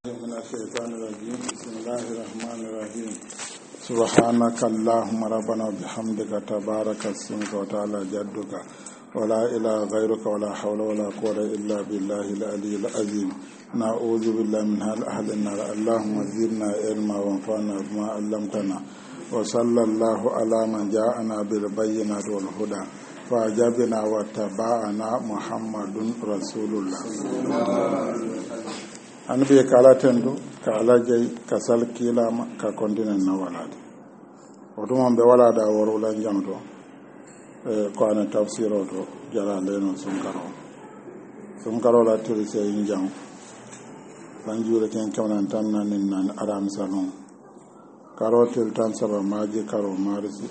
من الشيطان الرجيم بسم الله الرحمن الرحيم سبحانك اللهم ربنا وبحمدك تبارك اسمك وتعالى جدك ولا إله غيرك ولا حول ولا قوة إلا بالله العلي العظيم نعوذ بالله من أهل النار اللهم زدنا علما وانفعنا بما علمتنا وصلى الله على من جاءنا بالبينات والهدى فأجابنا واتبعنا محمد رسول الله an ɓe kala tendu ka alajay ka salkilama ka continen na walade otumon ɓe walada worwulan jam to ko ane tafsiro to jara leno sunkarola tirise yin jam ban jure ken kewnan tan nanin nan aram salon karotel tan saba maji karo marisi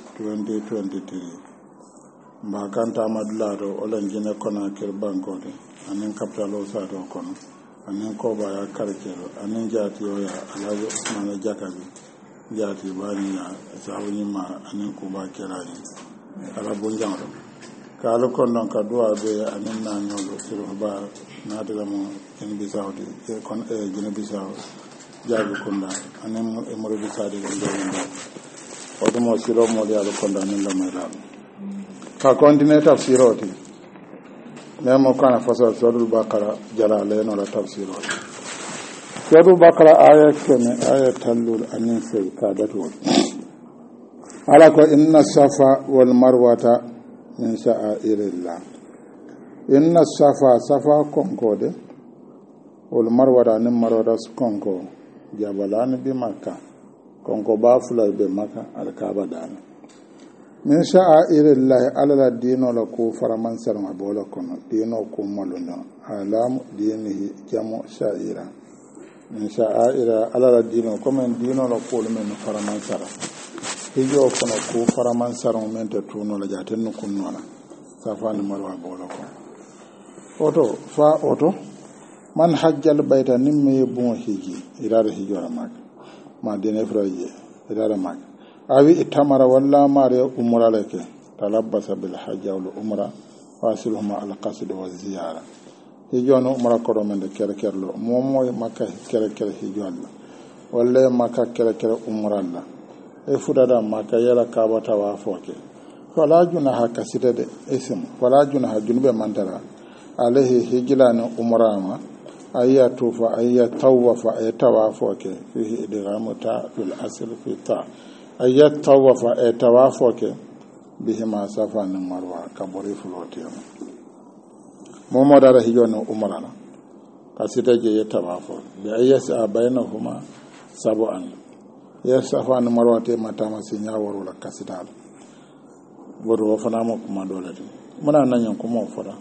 2023 mba kanta madulaɗo olan jine kona kir bankode anin capitalo sato kono anin koba ya karkero anin jati ya alaji usman jakabi jati bani ya sawuni ma anin kuba kirani arabun jamro kala kondon ka duwa be anin na nyolo siru ba na daga mo kin bisawdi kon jina bisaw jabi kunda anin emoro bisade ngendo o mo siro mo ya konda anin la mera ka continue tafsiroti memo kana fasal suratul baqara jalalayn wala tafsir suratul baqara aya tallul anin sai ka dato ala ko inna safa wal marwata min sha'airillah inna safa konkode wal marwata nin marwata konko jabalani bi makka konko ba fulay be makka al kaaba dana min sha'airillah ala dino la ko faraman sarma bola kono dino ko moluno alam dinihi jamu sha'ira min sha'aira ala dino ko men dino la ko men faraman sara hijo kono ko faraman sarma men to tuno la jaten no kunno la safan marwa bola ko oto man hajjal bayta nimme bon hiji irare hijo ramak ma dine fraje irare mak awi itamara walla mare umra lake talabbasa bil hajj wal umra wasiluhuma al qasd wa ziyara hijono umra ko do men de kerkerlo momo makka kerker hijalla walla makka kerker umra la e fudada makka yala kabata wa foke fala junaha kasitade ism fala junaha junube mantara alayhi hijlana umrama ayatu fa ayatawafa aytawafoke fihi idghamu ta fil asl fi ta ayat tawafa e tawafoke bihima safa ni marwa kabori fulotiyama momo dara hijona umarana kasita je ya tawafo bi ayasa bainahuma sab'an ya safa ni marwa te matama sinya warula kasita bodo fana mo kuma dolati muna nan yan kuma fara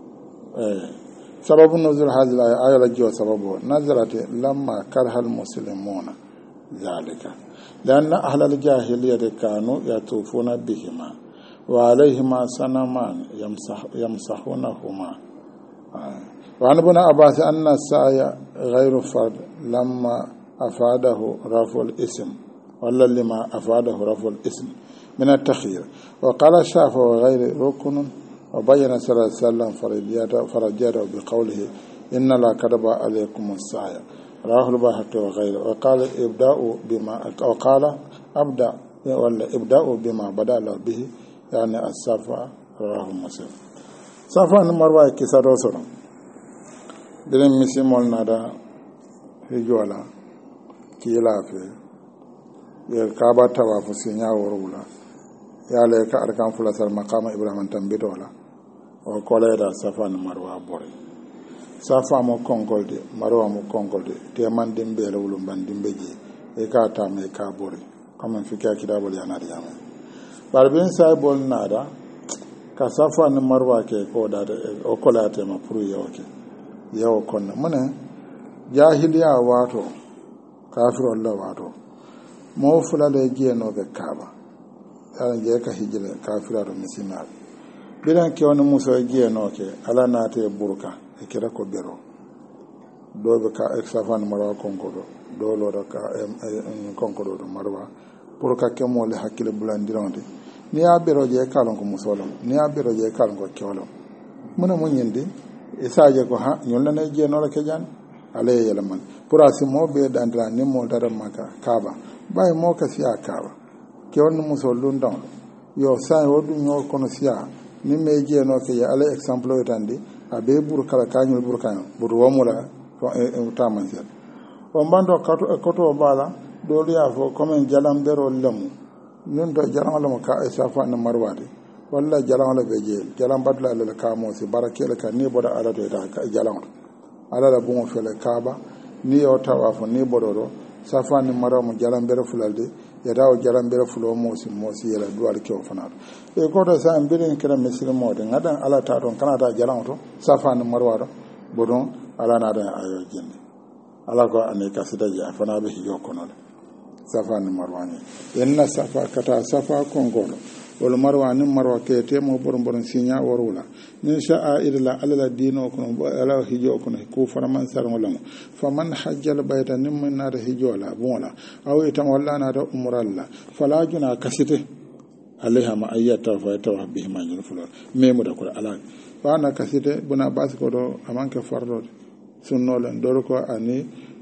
sababu nuzul hadhihi ayat jiwa sababu nazarate lamma karhal muslimuna zalika لأن أهل الجاهلية كانوا يطوفون بهما وعليهما سنمان يمسحونهما وعن ابن عباس أن السعي غير فرد لما أفاده رفع الاسم ولا لما أفاده رفع الاسم من التخيير وقال الشافعي وغير ركن وبين صلى الله عليه وسلم فرجاته بقوله إن لا كتب عليكم السعي راه الباهقي وغيره وقال ابدأ بما بدأ له به يعني الصفا راه مسلم صفا مروه كسر رسول بلن مسمول نادا هجولا كيلافه يكابا توافو سينيا ورولا يا لك اركان فلسل مقام ابراهيم تنبيدولا وقال يدا صفا مروه بوري safa mo konkolde marwa mo konkolde te man dimbe lawlum ban dimbe je e ka ta me ka bori comme fika kidabol yana diame barbin sai bol nada ka safa ni marwa ke ko da o kolate ma puru yoke yawo konna mune jahiliya wato kafiru Allah wato mo fulale je no be kaba an je ka hijira kafiraro misinal bidan ke woni muso je no ke ala na te burka e kira ko bero dobe ka safan marwa konkodo dolo da ka konkodo do marwa pour ka kemo le hakile bulandironde ni ya bero je kalon ko musolo ni ya bero je kalon ko kewlo muna mun yinde e saje ko ha nyolla na je no la ke jan ale yelaman pour asimo be dandra ni mo dara maka kaba bay mo ka siya kaba ke on muso lundon yo sai wodu nyo kono siya ni me je no ke ya ala exemple o tandi abe bur kala kanyo bur kanyo bur womula taman sel on bando koto bala do liya fo comme jalam bero lemu nun do jalam la ka safa na marwade walla jalam la beje jalam badla la ka mo si barakela ka ni boda ala to ta jalam ala la bon fele kaba ni o tawafo ni bododo safa ni maramu jalam bero fulalde ya dawo jalam bero fulo mo si yela duwal ke o fanaado e ko to sa mbirin kira misri mode ngadan ala ta don kana ta jalam to safa ni marwado bodon ala na da ayo jinni ala ko ane kasida ja fana be hijo kono safa ni marwani enna safa kata safa kongolo wala marwa ni marwa ke temo boron sinya warula ni sha'a ila ala dino kono ala hijo kono ko faraman saron lam faman hajjal bayta nimman na da hijo la bola aw ita walla na da umralla fala juna kasite alaiha ma ayyata fa ta bihi ma yulful memu da kula ala wana kasite buna bas ko do amanka fardo sunno len do ko ani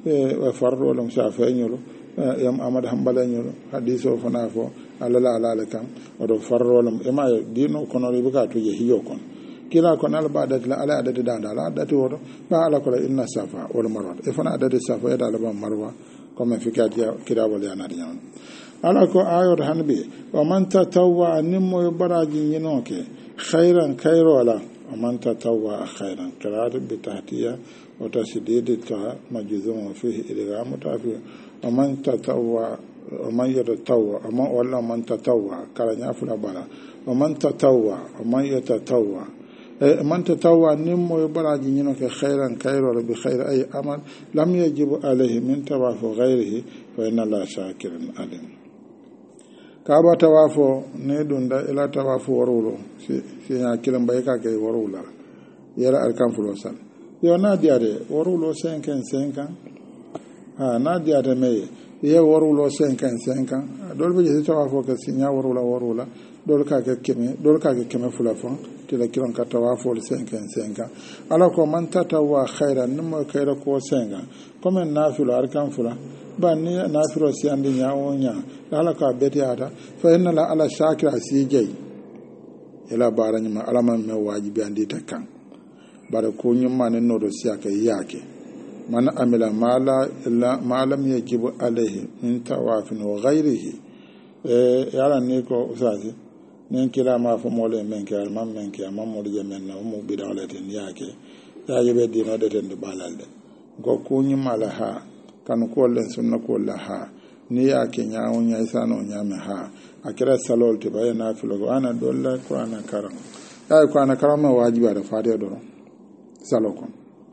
fardo lam shafa nyolo yam amad hambala nyolo hadiso fana fo alala kan odo farrolam ema dino kono ribuka to je hiyo kon kila kon al badat la ala adade danda ala adati wodo ba ala ko inna safa wal marwa e fana adade safa e dala ba marwa comme fikati kira wala yana dinan ala ko ayor hanbi wa man tatawwa nimmo baraji yinoke khairan khairu ala wa man tatawwa khairan qira'at bi tahtiya wa tasdid ta majzum fihi idgham tafi wa man tatawwa ومن يتطوع ولا من تطوع كلا يفعل بلا ومن تطوع ومن يتطوع من تطوع نمو يبرع جنينك خيرا خيرا بخير أي عمل لم يجب عليه من تواف غيره فإن الله شاكر عليم كابا توافو ندون دا إلى توافو ورولو سينا كلم بايكا كي ورولا يرى أركان فلوسان يونا دياري ورولو سنكن نا دياري مي ye warulo 5 dol be je tawafo ka sinya warula dol ka keme fulafon tila kilon ka tawafo 5 ala ko man tatawa khairan nimo khaira ko 5 comme nafilo arkan fula banni nafilo si andi nyawonya ala ka beti ada fa inna la ala shakira si jey ila barani ma ala man me wajibi andi takkan bare ko nyumma ne nodo siaka yake man amila ma lam yajib alayhi min tawafin wa ghayrihi yala ni ko usasi nen kila ma fo mole men ke man men ke man mo de men na mo bidalete yake ya yebe dino de den balalde go ko nyi mala ha kan ko len sunna ko la ha ni yake nyaawo nya isano nyame ha akira salol te bayana filo ana dolla qur'ana karam ay qur'ana karam wajiba da faade do salokon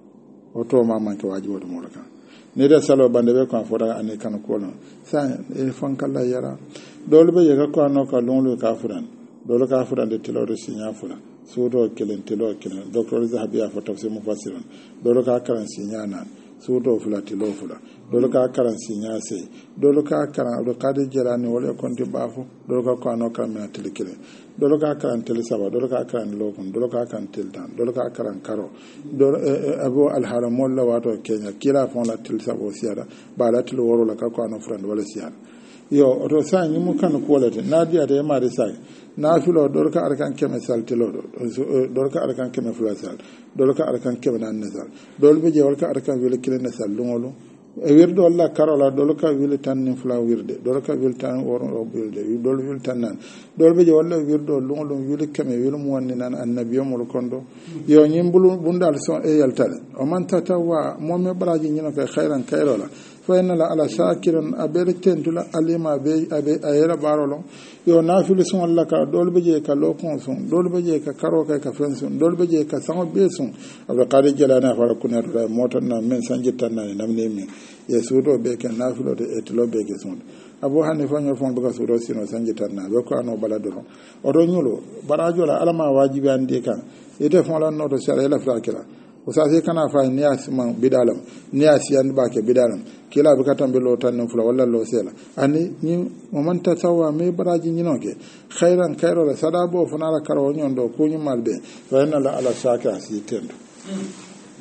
oto mama ke wajibo do molaka ne da salo bande be ko foda ane kan ko no sa e fon kala yara dole be yega ko no ka lonlo ka furan dole ka furan de tilo de sinya fura sudo kelen tilo kelen docteur zahabia fo tafsir mufassiron dole ka karan sinya nan sudo fula tilo fula dole ka karan sinya se dole ka karan do kadi jelani wala konti bafo dole ka ko no ka me tilikele dole ka karan tel saba dole ka karan lokon dole ka karan tel tan dole ka karan karo dole abo al haramol la wato kenya kila fon la tel saba siara ba la tel woro la ka ko no friend wala siara yo to sa ni mu kan ko lete na dia de mari sai na filo dole ka arkan keme sal telo dole ka arkan keme fula sal dole ka arkan keme nan nasal dole be je wal ka arkan wele kile nasal lungolo e wirdo alla karola dole ka wele tan ni fula wirde dole ka wele tan woro wirde dole wele tan nan dole be je walla wirdo lungolo wele keme wele mo wonni nan annabiyo mo kondo yo nyimbulu bundal son e yaltale o man tatawa mo me baraji nyino ka khairan kairola fa inna la ala shakiran abere tentula alima be ayera barolo yo nafilu son alla ka dole be je ka lokon son dole be je ka karo ka fenson dole be je ka sango be son abra qadi jelana fara kunar da motan na men sanjitan na namne mi ye sudo be ken nafilu de etlo be ke son abu hanifa nyo fon buka sudo sino sanjitan na be ko ano baladoro odo nyulo barajo la alama wajibi ande kan ite fon la no do sala la frakira usase kana fa ni asman bidalam ni asiyan ba ke bidalam kila bi katam be lo tan fula walla lo sela ani ni momanta tawa me baraji nyinoke khairan khairo la sadabo fana la karo nyondo ko nyumal be fa inna la ala shaka si tendo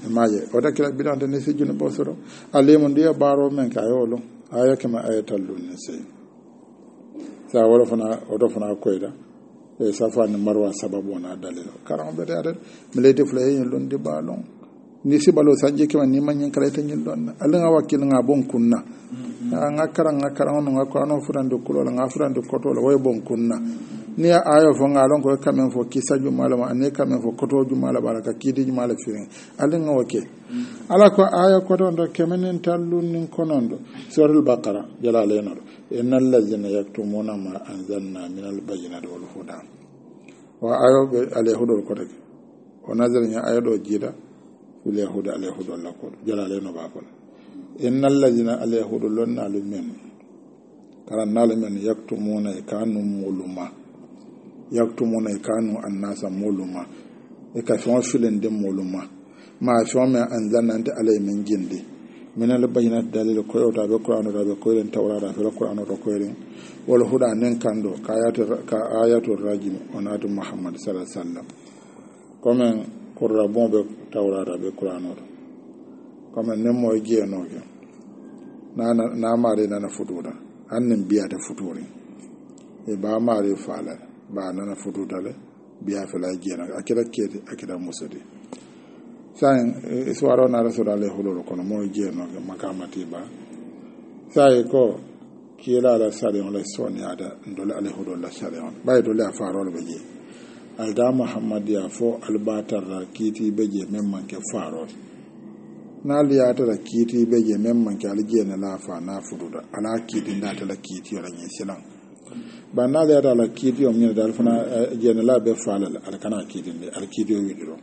maje o da kila bidante ne si juni bosoro alimo ndiya baro men ka yolo aya kama ayatal lunne sey sa wala fana odo fana koyda e safa ni marwa sababu na dalilo karam be dade milete fle yin londi balon ni si balo sanje kema ni manyen kala tan yin don alanga wakil nga bon kunna nga karang no nga ko ano furande kulo nga furande koto la way bon kunna ni ayo fo nga lon ko kamen fo kisa jumala ma ne kamen fo koto jumala baraka kidi jumala firin alanga wake ala ko ayo ko don do kemenen tallun nin konondo surul baqara jalale no innal ladzina yaktumuna ma anzalna minal bayyinati wal huda wa ayo be ale hudul ko de o nazarnya ayo do jida fil yahuda ale hudul la ko jalale no ba ko innal ladzina al yahudu lonna lumen karan nalmen yaktumuna kanu muluma yaktumuna kanu annasa muluma e ka fon filen de muluma ma fon me anzalna ante alay min jindi minal bayyinat dalil ko yota be qur'ano da be ko len tawrata be qur'ano to ko len wala huda nen kando ka ayatul rajim onatu muhammad sallallahu alaihi wasallam comme qurra bombe tawrata be qur'ano comme nem moy jeno ke na mare na futuda annin biya ta futuri e ba mare fala ba na futuda le biya fala jeno akira kete akira musudi sain iswaro na rasulullah hulul kono moy jeno ke makamati ba sai ko kila la sale on la soni ada ndole ale hulul la sale on bay dole afaro le beje alda muhammad ya fo albatar kiti beje memman ke faro na liyata da kiti beje memman ke alje na lafa na fududa ala kiti nda ta la kiti wala nyi silan ba na da la kiti on ni da alfana je na la be falal alkana kiti ne alkiti wi diro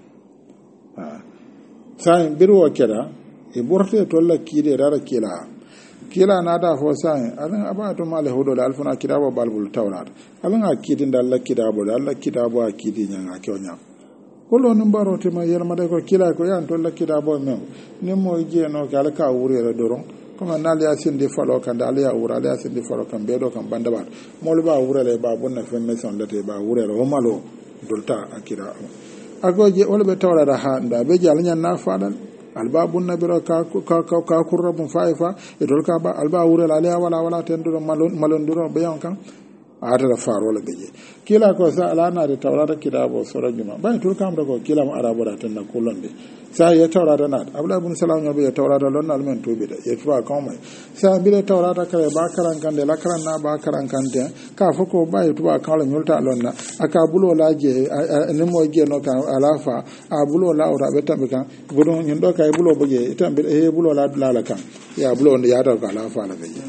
sai birwo keda e borte to la kiti da kila na da fo sai alan abato male hodo la alfana kidabo balbul tawrat alan akiti nda la kidabo akiti nyanga kyonya kolo nin baro te ma yerma de ko kila ko yan to la kidabo men ni mo jeno kala ka wurere doron kuma nal ya sindi falo kan dal ya wura ya sindi falo kan bedo kan banda ba mol ba wurere ba bonna fen meson lete ba wurere o malo dolta akira agoje wala be tawra da ha nda be jal nyan na fadal albabun nabiro ka kurrabun faifa e dol ka ba alba wurere ala wala tendo malon duro be yon kan ada faro la beje kila ko sa alana da tawrata kidabo sura juma bai tur kam da ko kila mu arabo da tan ko londe sa ya tawrata na abdullah ibn salam ya be tawrata lon almen to be da ya tuwa ko mai sa bi da tawrata kare ba karan kan da la karan na ba karan kan da ka fa ko bai tuwa kan la nyulta lonna aka bulo la je ne mo je no kan alafa a bulo la ora be tambe kan budon nyindo kay bulo boje tambe e bulo la dulala kan ya bulo on ya ta ka alafa la beje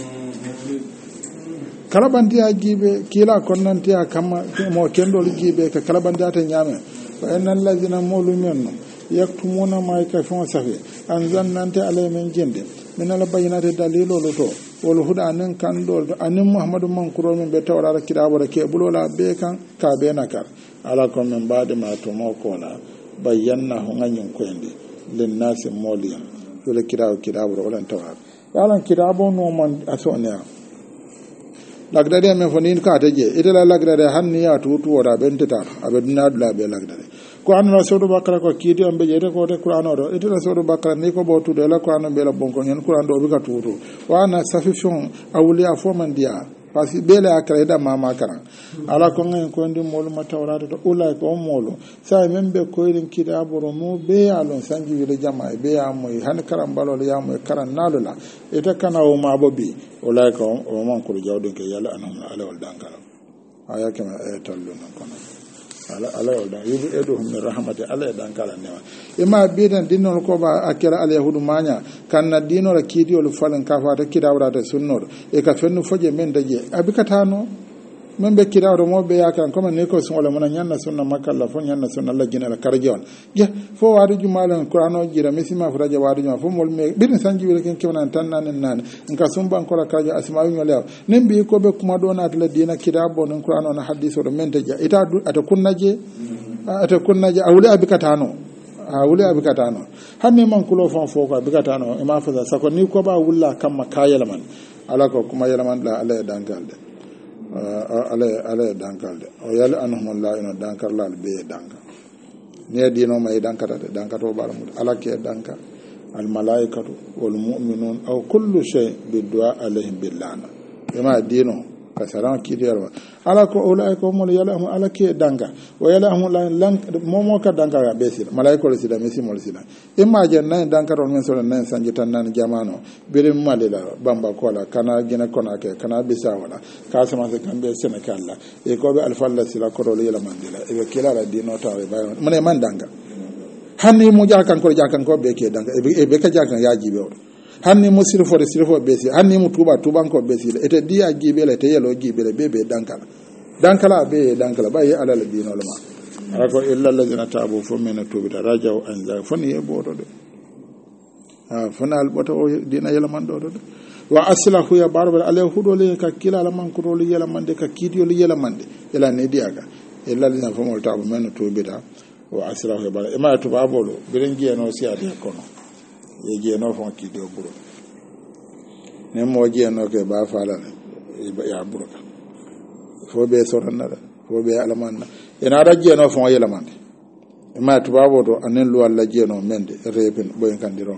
kalabandiya jibe kila konnantiya kama mo kendol jibe ka kalabandiya ta nyame fa innal ladina mulumen yaktumuna ma yakfun safi anzannante alaymen jinde min al bayyinati dalilo to wal huda nan kan do anin muhammadu man kuromin be tawrara kidabo da ke bulola be kan ka be nakar ala kon min baade ma to mo kona bayyana hu nganyun koyndi lin nasi moliyan dole kidabo wala tawrara yalan kidabo no man asonya lagdade men fonin ka taje ita la lagdade hanni ya tutu wada bentata abedina dula be lagdade ko anna sodo bakara ko kidi on be jede ko de qur'ano do ita la sodo bakara ni ko bo tudo la qur'ano be la bonko nyen qur'an do be ka tutu wa na safifon awliya fo man dia pasi bele akara da mama karan ala ko ngen ko ndi molu matawrata to ulay ko molu sa men be ko irin kidaboro mo be alon sanji wile jama be ya mo han karam balol ya mo karan nalula ita kana o mabobi ulay ko o man ko jawde ke yalla anan ala wal dankala aya kama ayatul nan kono ala wal dan yubu edo min rahmati ala dankala newa ima bidan dinol ko ba akira al yahudu manya kanna dinol kidi ol falan kafa ta kidawra ta sunnor e ka fennu foje men daje abikatano men be kidawro mo be yakan comme ne ko sun wala mon nyanna sunna makalla fo nyanna sunna Allah gina la karjon je fo wadu jumalan qur'ano jira misima fo raja wadu ma fo mol me bidin sanji wala ken kewnan tan nan nka sumban ko la karjo asma yu lew nem bi ko be kuma do na tala dina kidabo non qur'ano na hadiso do men daje ita ata kunnaje awli abikatano hanne man kulo fon fo ko abikatano e ma fa sa ko ni ko ba wulla kamma kayela man ala ko kuma yelaman la ala dangalde ala dankalde o yali anhum la ina dankar la be danka ne dino may dankata de dankato baramu ala ke danka al malaikatu wal mu'minun aw kullu shay bi du'a alaihim billana ema dino kasaran kidiyarwa ala ko ulai ko mol yala mu ala ke danga o yala mu lan momo ka danga ga besi malaiko le sida mesi mol sida imagine nan danga ron men so nan sanje tan nan jamano bere malela bamba ko la kana gina kona ke kana bisa wala ka sama se kambe senegal la e ko be alfalla sila ko le yala mandela e be kila la dino tawe ba mun man danga hanni mu jakan ko be ke danga e be ka jakan ya jibe o hanni mo sirfo besi hanni mo tuban ko besi ete dia gibele te yelo gibele bebe dankala ba ya alal dino lama rako illa allazina tabu fo men tubita rajaw an za fon ye bodo de fona al boto dina yela man do wa aslahu ya barbar alay hudole ka kila la man ko do yela man de ka kidiyo yela man de yela ne diaga illa allazina fo mo tabu men tubita wa aslahu ya bar ma to babolo birengi no siade kono ye jeno fon ki do buru ne mo jeno ke ba fala ya buru fo be soranna fo be alamanna ina da jeno fon yela mande ma tubabo do anen lu alla jeno mende reben boyen kandiro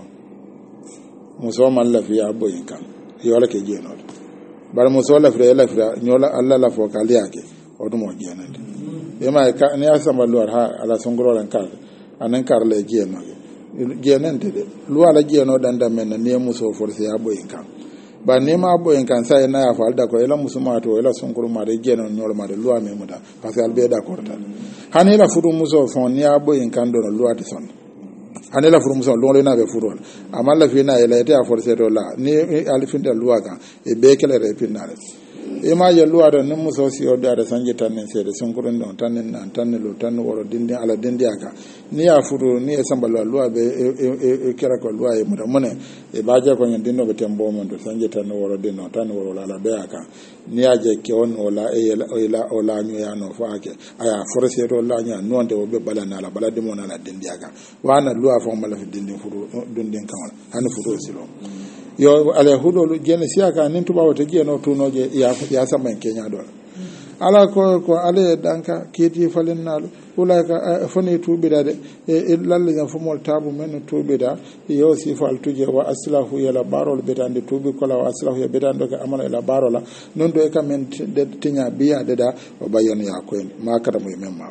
muso man la fiya boyen kan yola ke jeno bar muso la fra nyola alla la fo kaliyake o do mo jenande e ma ka ne asama lu ha ala songro ran kar anen kar le jeno jenante de luwala jeno danda men ne muso force ya boyin kan ba ne ma boyin kan sai na ya falda ko ela musuma to ela sunkuru ma de jeno nyol ma de luwa me muda parce que albe da korta hani la fudu muso fon ni ya boyin kan do luwa de son hani la fudu muso lo le na be fudu amalla fi na ela ite ya force to la ni alfinda luwa kan e be kele re pinare e ma ya luwa do nem muso si o da sanje tan ne se de sunkuru don tan nan tan lo tan woro dindi ala dindi aka ni ya furu ni e sambalo luwa be e kera ko luwa e muda mone e baje ko nyen dinno be tembo mon to sanje tan woro dinno tan woro la be aka ni ya je ke on ola ola nyu ya no faake aya force to la nya non de o be balana la balade mon ala dindi aka wana luwa fo mala fi dindi furu dundin kan han furu silo yo ale hudolu jene siaka nin tuba wote jeno tunoje ya sama Kenya do ala ko ale danka kiti falinnalu ulaka foni tubida de lalle ya fomol tabu men tubida yo sifal tuje wa aslahu ya la barol betande tubi kola wa aslahu ya betande ka amana la barola non do e kamen de tinya biya de da o bayon ya ko ma kada mo memma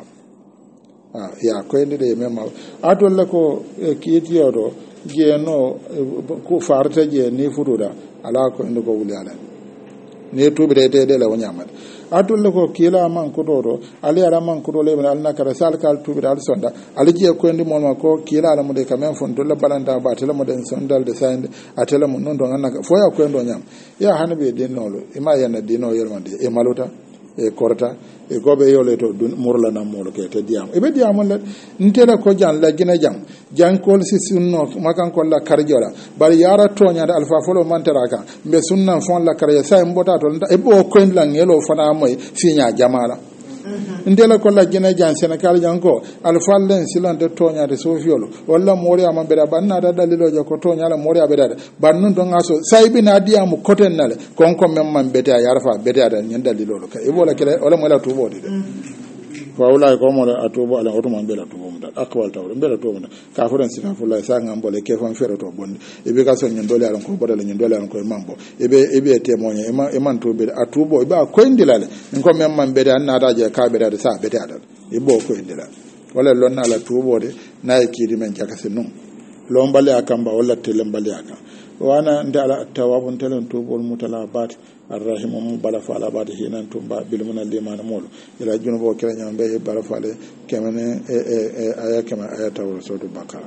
ya ko ende de memma adolle ko kiti yodo jeno ko farta je ni fududa ala ko ndo ko wuli ala ne tubide de la wonyamade atulle ko kila man ko do ali ara man ko do le al nakara sal kal tubide al sonda ali je ko ndi mon ko kila ala mude kamen fon do la balanda ba tele mo den sondal de sande atele mo non do ngana fo ya ko ndo nyam ya hanabe de nolo ima yana dino yermande e malota e korta e gobe yole to murla na molo ke te diam e be diam la ntela ko jan la gina jan ko si sunno makan ko la karjola bar yara tonya da alfa folo mantaraka be sunna fon la karya sai mbota to e bo ko en la ngelo fana moy sinya jamala ndela ko la gina jan Senegal jan ko alfa len silante tonya de sofiolo walla mori ama be da banna da dalilo jo ko tonya la mori abeda bannun don aso sai bi na diam ko tennale kon ko memman beta yarfa beta da nyen dalilo ka e bola kele wala mo la tubo de wawla ko mo atubo ala oto man bela tubo mudal akwal tawre bela tubo mudal ka furan sina fulla sa ngambole ke fon fere to bonde e be ka so nyen dole ala ko bodale nyen dole ala ko mambo e be temonya e man to be atubo e ba ko indilale ko memman be da na daje ka be da sa be da e bo ko indilale wala lonna ala tubo de na e kidi men jaka sinum lombale akamba wala telembale aka wana ndala tawabun telen tubol mutalabat arrahimu bala fala bade hinan tumba bilmuna limana molo ila junubo kira nyambe bala fale kemene aya kema aya tawro sodu bakara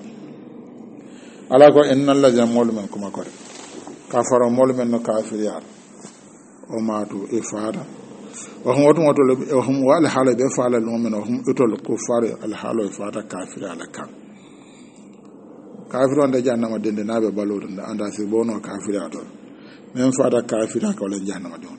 ala ko innal ladina mulmen kuma kore kafaro mulmen no kafiriyar o matu ifada wa hum wato wa hum wal hala be fala lumen wa hum utol kufar al halo ifada kafir ala kan kafir wanda jannama dende nabe baloro anda se bono kafirato men fada kafira ko le jahannama don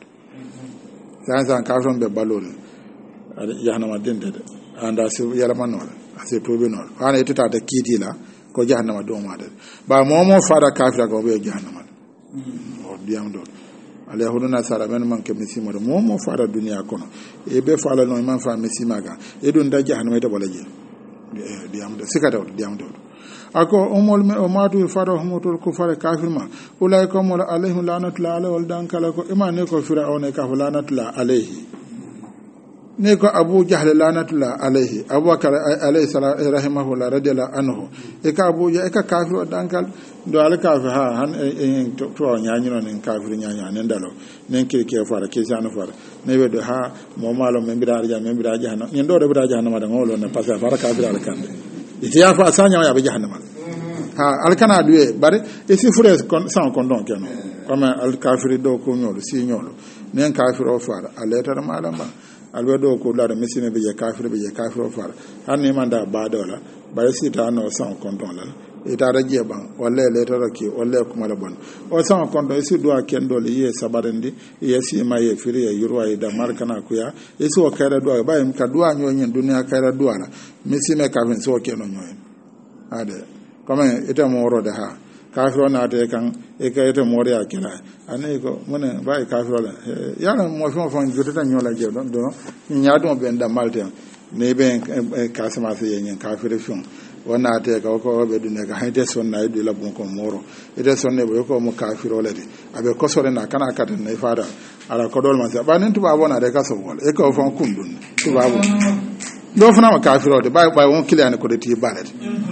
san kafron be balore jahannama dende anda se yala manol ase tobe non ana itata ta kitila ko jahannama don ma de ba momo fada kafira ko be jahannama o diam do ale hoduna sara men man ke misimo momo fada duniya kono e be fala no man fa misima ga e don da jahannama ita bolaje diamde sikata diamde ako umol me o matu farahumutul kufar kafir ma ulai ko mol alaihim lanatullah alaihi wal dan kala ko imane ko fir'auna ka lanatullah alaihi ne ko abu jahl lanatullah alaihi abubakar alaihi salatu rahimahullah radiyallahu anhu e ka abu ja e ka kafir dan kal do al kafir ha han to nyaanyino nen kafir nyaanya nen dalo nen kirke fara kisano fara ne be do ha mo malo men bidar jahannam nyen do bidar jahannam da ngolo na pasa fara kafir al kande iti ya fa sanya ya be jahannama ha alkana duwe bare e si fure sans condon keno comme al kafiri do ko nyolo si nyolo nen kafiro fara aleta da malamba albe do ko la mesine be je kafiro fara hanni manda ba dola bare si ta no sans condon la ita raje ban walle leta rake walle kuma la bon o sans condon e si do kendo le ye sabarandi ye si ma ye firi ye yurwa da markana kuya e si o kaira do ba im ka do anyo nyen dunia kaira do ala mesime ka ven so keno nyoy ade comme ita mo ro de ha kafiro na de kan e ka ita mo ri akila ane ko mona ba kafiro la yana mo fon jotata nyola je don do nyaado ben da malte ne ben kasama se yen kafiro fon wona te ko be dune ka hayde sonna e la bon ko moro ite sonne bo ko mo kafiro le de abe ko sore na kana kata ne fada ala ko dol man se ba nen tuba bona de ka so wol e ko fon kundun tuba bo do fana ma kafiro de ba won kilane ko de ti balet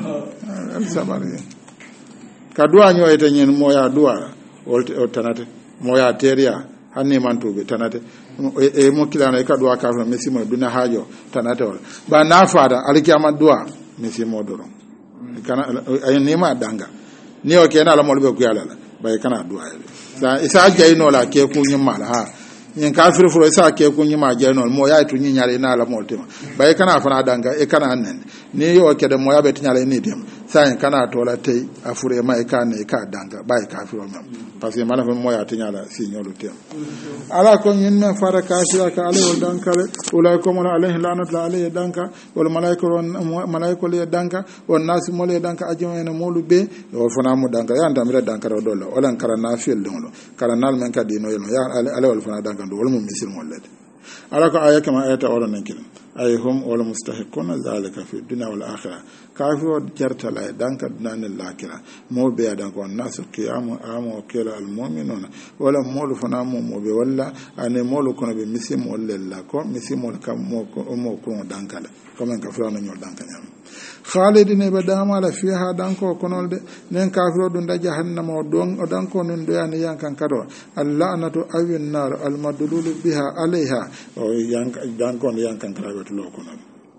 sabari ka duwa nyo ete nyen moya duwa o tanate moya teria hanni man tube tanate e mo kilana e ka duwa ka fa mesi mo duna hajo tanate wala ba na fada alikiyama duwa mesi mo doro kana ay ni ma danga ni o ke na la mo be ku yala ba kana duwa sa isa jay no la ke ku nyima la ha nyen kafir furo isa ke ku nyima jay no mo ya tu nyinyare na la mo tema ba kana fa na danga e kana nen ni yo ke de mo ya be tinyale ni dem sai kana tola tei afure mai kana ka danga bai kafiro mam parce que mala mo ya tinyala si nyolu tem ala ko nyin men fara kafira ka ale wal dankale ulai ko mala alaihi lanatu alaihi danka wal malaiko le danka wal nas mo le danka ajona molu be o fana mo danka ya ndamira danka do dolla wala karana fil dolo karana men ka dino ya ale wal fana danka do wal mo misil mo lede ala ko ayaka ma ayata wala nankil ay hum wala mustahiquna zalika fi dunya wal akhirah kafiro jartala danka dunanil lakira mo be danko nasu qiyamu amu kila al mu'minuna wala molu fana mo be walla ane molu kono be misim walla la ko misim wal kam mo ko dankala comme kafiro no nyol danka nyam khalidine be damala fiha danko konolde nen kafiro dun da jahannama o don o danko nen do yani yankan kado allanatu awin nar al madlul biha alaiha o yanka danko yankan kado to lokono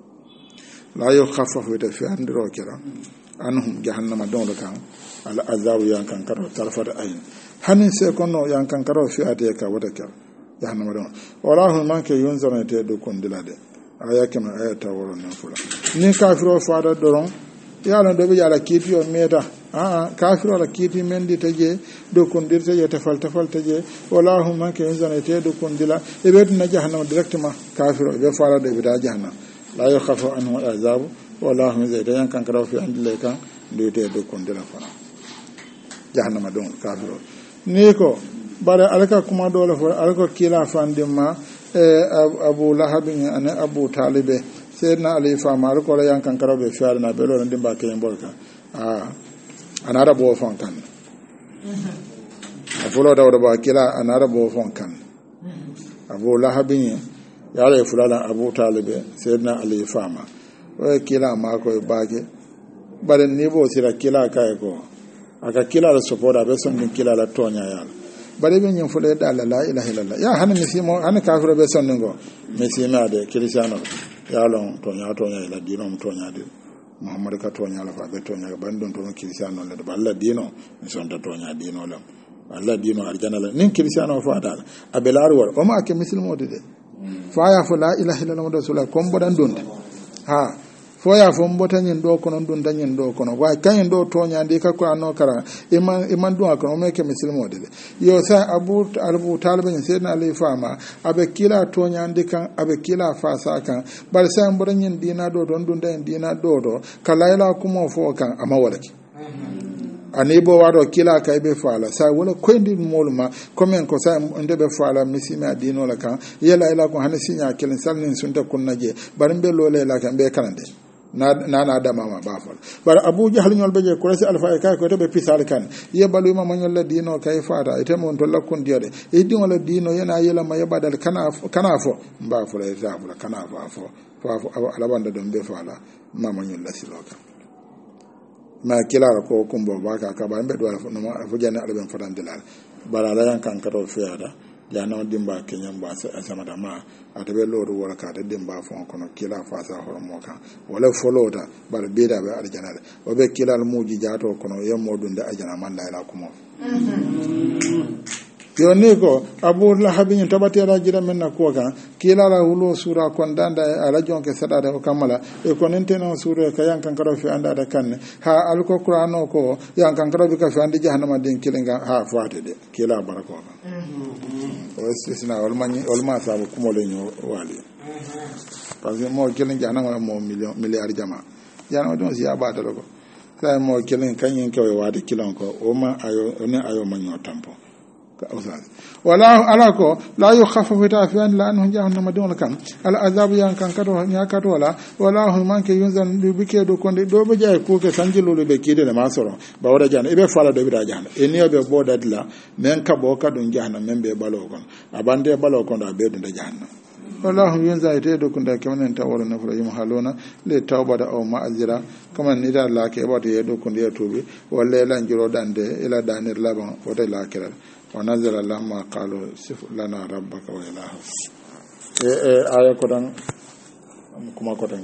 la yukhaffafu ta fi andiro kira anhum jahannama don do kan al azabu yankan kado tarfata ayin hanin se kono yankan kado fi ate ka wada kira jahannama don wallahu man ke yunzana te do kondilade ayake ma ayata woro nan fula ni kafiro fada doron yalla do be yalla kiti o meta kafiro la kiti mendi taje do kondirte je tafal taje wallahu man ke yunzana te do kondila e be na jahannama directement kafiro be fara de be da jahannama la yakhafu anhu azabu wallahu zayda yan kan karaw fi andile kan do te do kondila fara jahannama don kafiro ni ko bare alaka kuma dole fo alako kila fandima abu lahabin ane abu talibe sayyidina ali fama ko la yankan karabe fiar na belo ndimba ke mbolka anara bo fon kan afulo dawda ba kila anara bo fon kan abu lahabin ya le fulala abu talibe sayyidina ali fama o kila ma ko baage bare ni bo sira kila kay ko aka kila la sopoda be son kila la tonya yalla bare be nyum fule da la ilaha illallah ya hanu misimo hanu kafiro be sonningo misima de kristiano ya lon to nya ila dino to nya de muhammad ka to nya la fa be to nya bandon to kristiano le balla dino mi sonta to nya dino lam alla dino arjana la nin kristiano fa dal abelar wor o ma ke muslimo de fa ya fa la ilaha illallah rasulullah kombo dan donde ha foya fo mbota nyen do kono dun danyen do kono wa kanyen do to nyande ka ko anno kara iman do kono meke muslimo de yo sa abu talibin sayyidina ali fama abe kila to nyande kan abe kila fasa kan bar sa mbota nyen dina do don dun dan dina do kalaila kuma fo kan amawalaki anibo wado kila ka ibe fala sa wala kondi moluma komen ko sa ndebe fala misima dino la kan yela ila ko hanisinya kelin salnin sunta kunnaje barimbe lole la kan be kanande na da mama ba fal bar Abu Jahl nyol beje ko resi alfa kay ko tebe pisal kan ye balu ma nyol la dino kay fata ite mon to lakkon diade e dingo la dino yana yela ma yabadal kana fo mba fo la zabula kana fo ala banda don be fala mama nyol la siloka ma kilara ko kumbo baka ka ba mbe do fo jane ala ben fatan dilal bara la yan kan kato fiada jana dimba kenyam ba sama dama atabe lodo wala ka de dimba fon kono kila fasa hormo kan wala foloda bar beda be arjana o be kila muji jato kono yammo dunde ajana man la ila kuma yoni ko Abu Lahab ni tabati ala jira menna ko kan kila la hulo sura kon danda ala jonke sada de kamala e ko nenteno sura ka yan kan karo fi anda da kan ha al ko qur'ano ko yan kan karo bi ka fi andi jahannama din kilinga ha faade de kila barako o istisna wal ma sabu kumo le nyo wali parce que mo kilin jahannama mo milliard jama jana don si abada ko sai mo kilin kanyin ko wadi kilon ko o ma ayo ma nyo tampo wala alako la yukhaffafu ta'fiyan la anhu jahannama dun kan al azab yan kan kato nya kato wala hu man ke yunzan du bike do konde do be jay ko ke sanjilulu be kide na masoro ba wada jana ibe fala do be da jana eni be bodadla men ka bo ka dun jahannama men be balo kon abande balo kon da be dun da jahannama wala hu yunzan ite do kunda kemanen tawara na fura yum halona le tawbada aw ma'azira kama ni da la ke bote yedo kunde tubi wala lan jiro dande ila danir laban wota la kiral ونزل لما قالوا سف لنا ربك وإلهك آية كودان كما كودان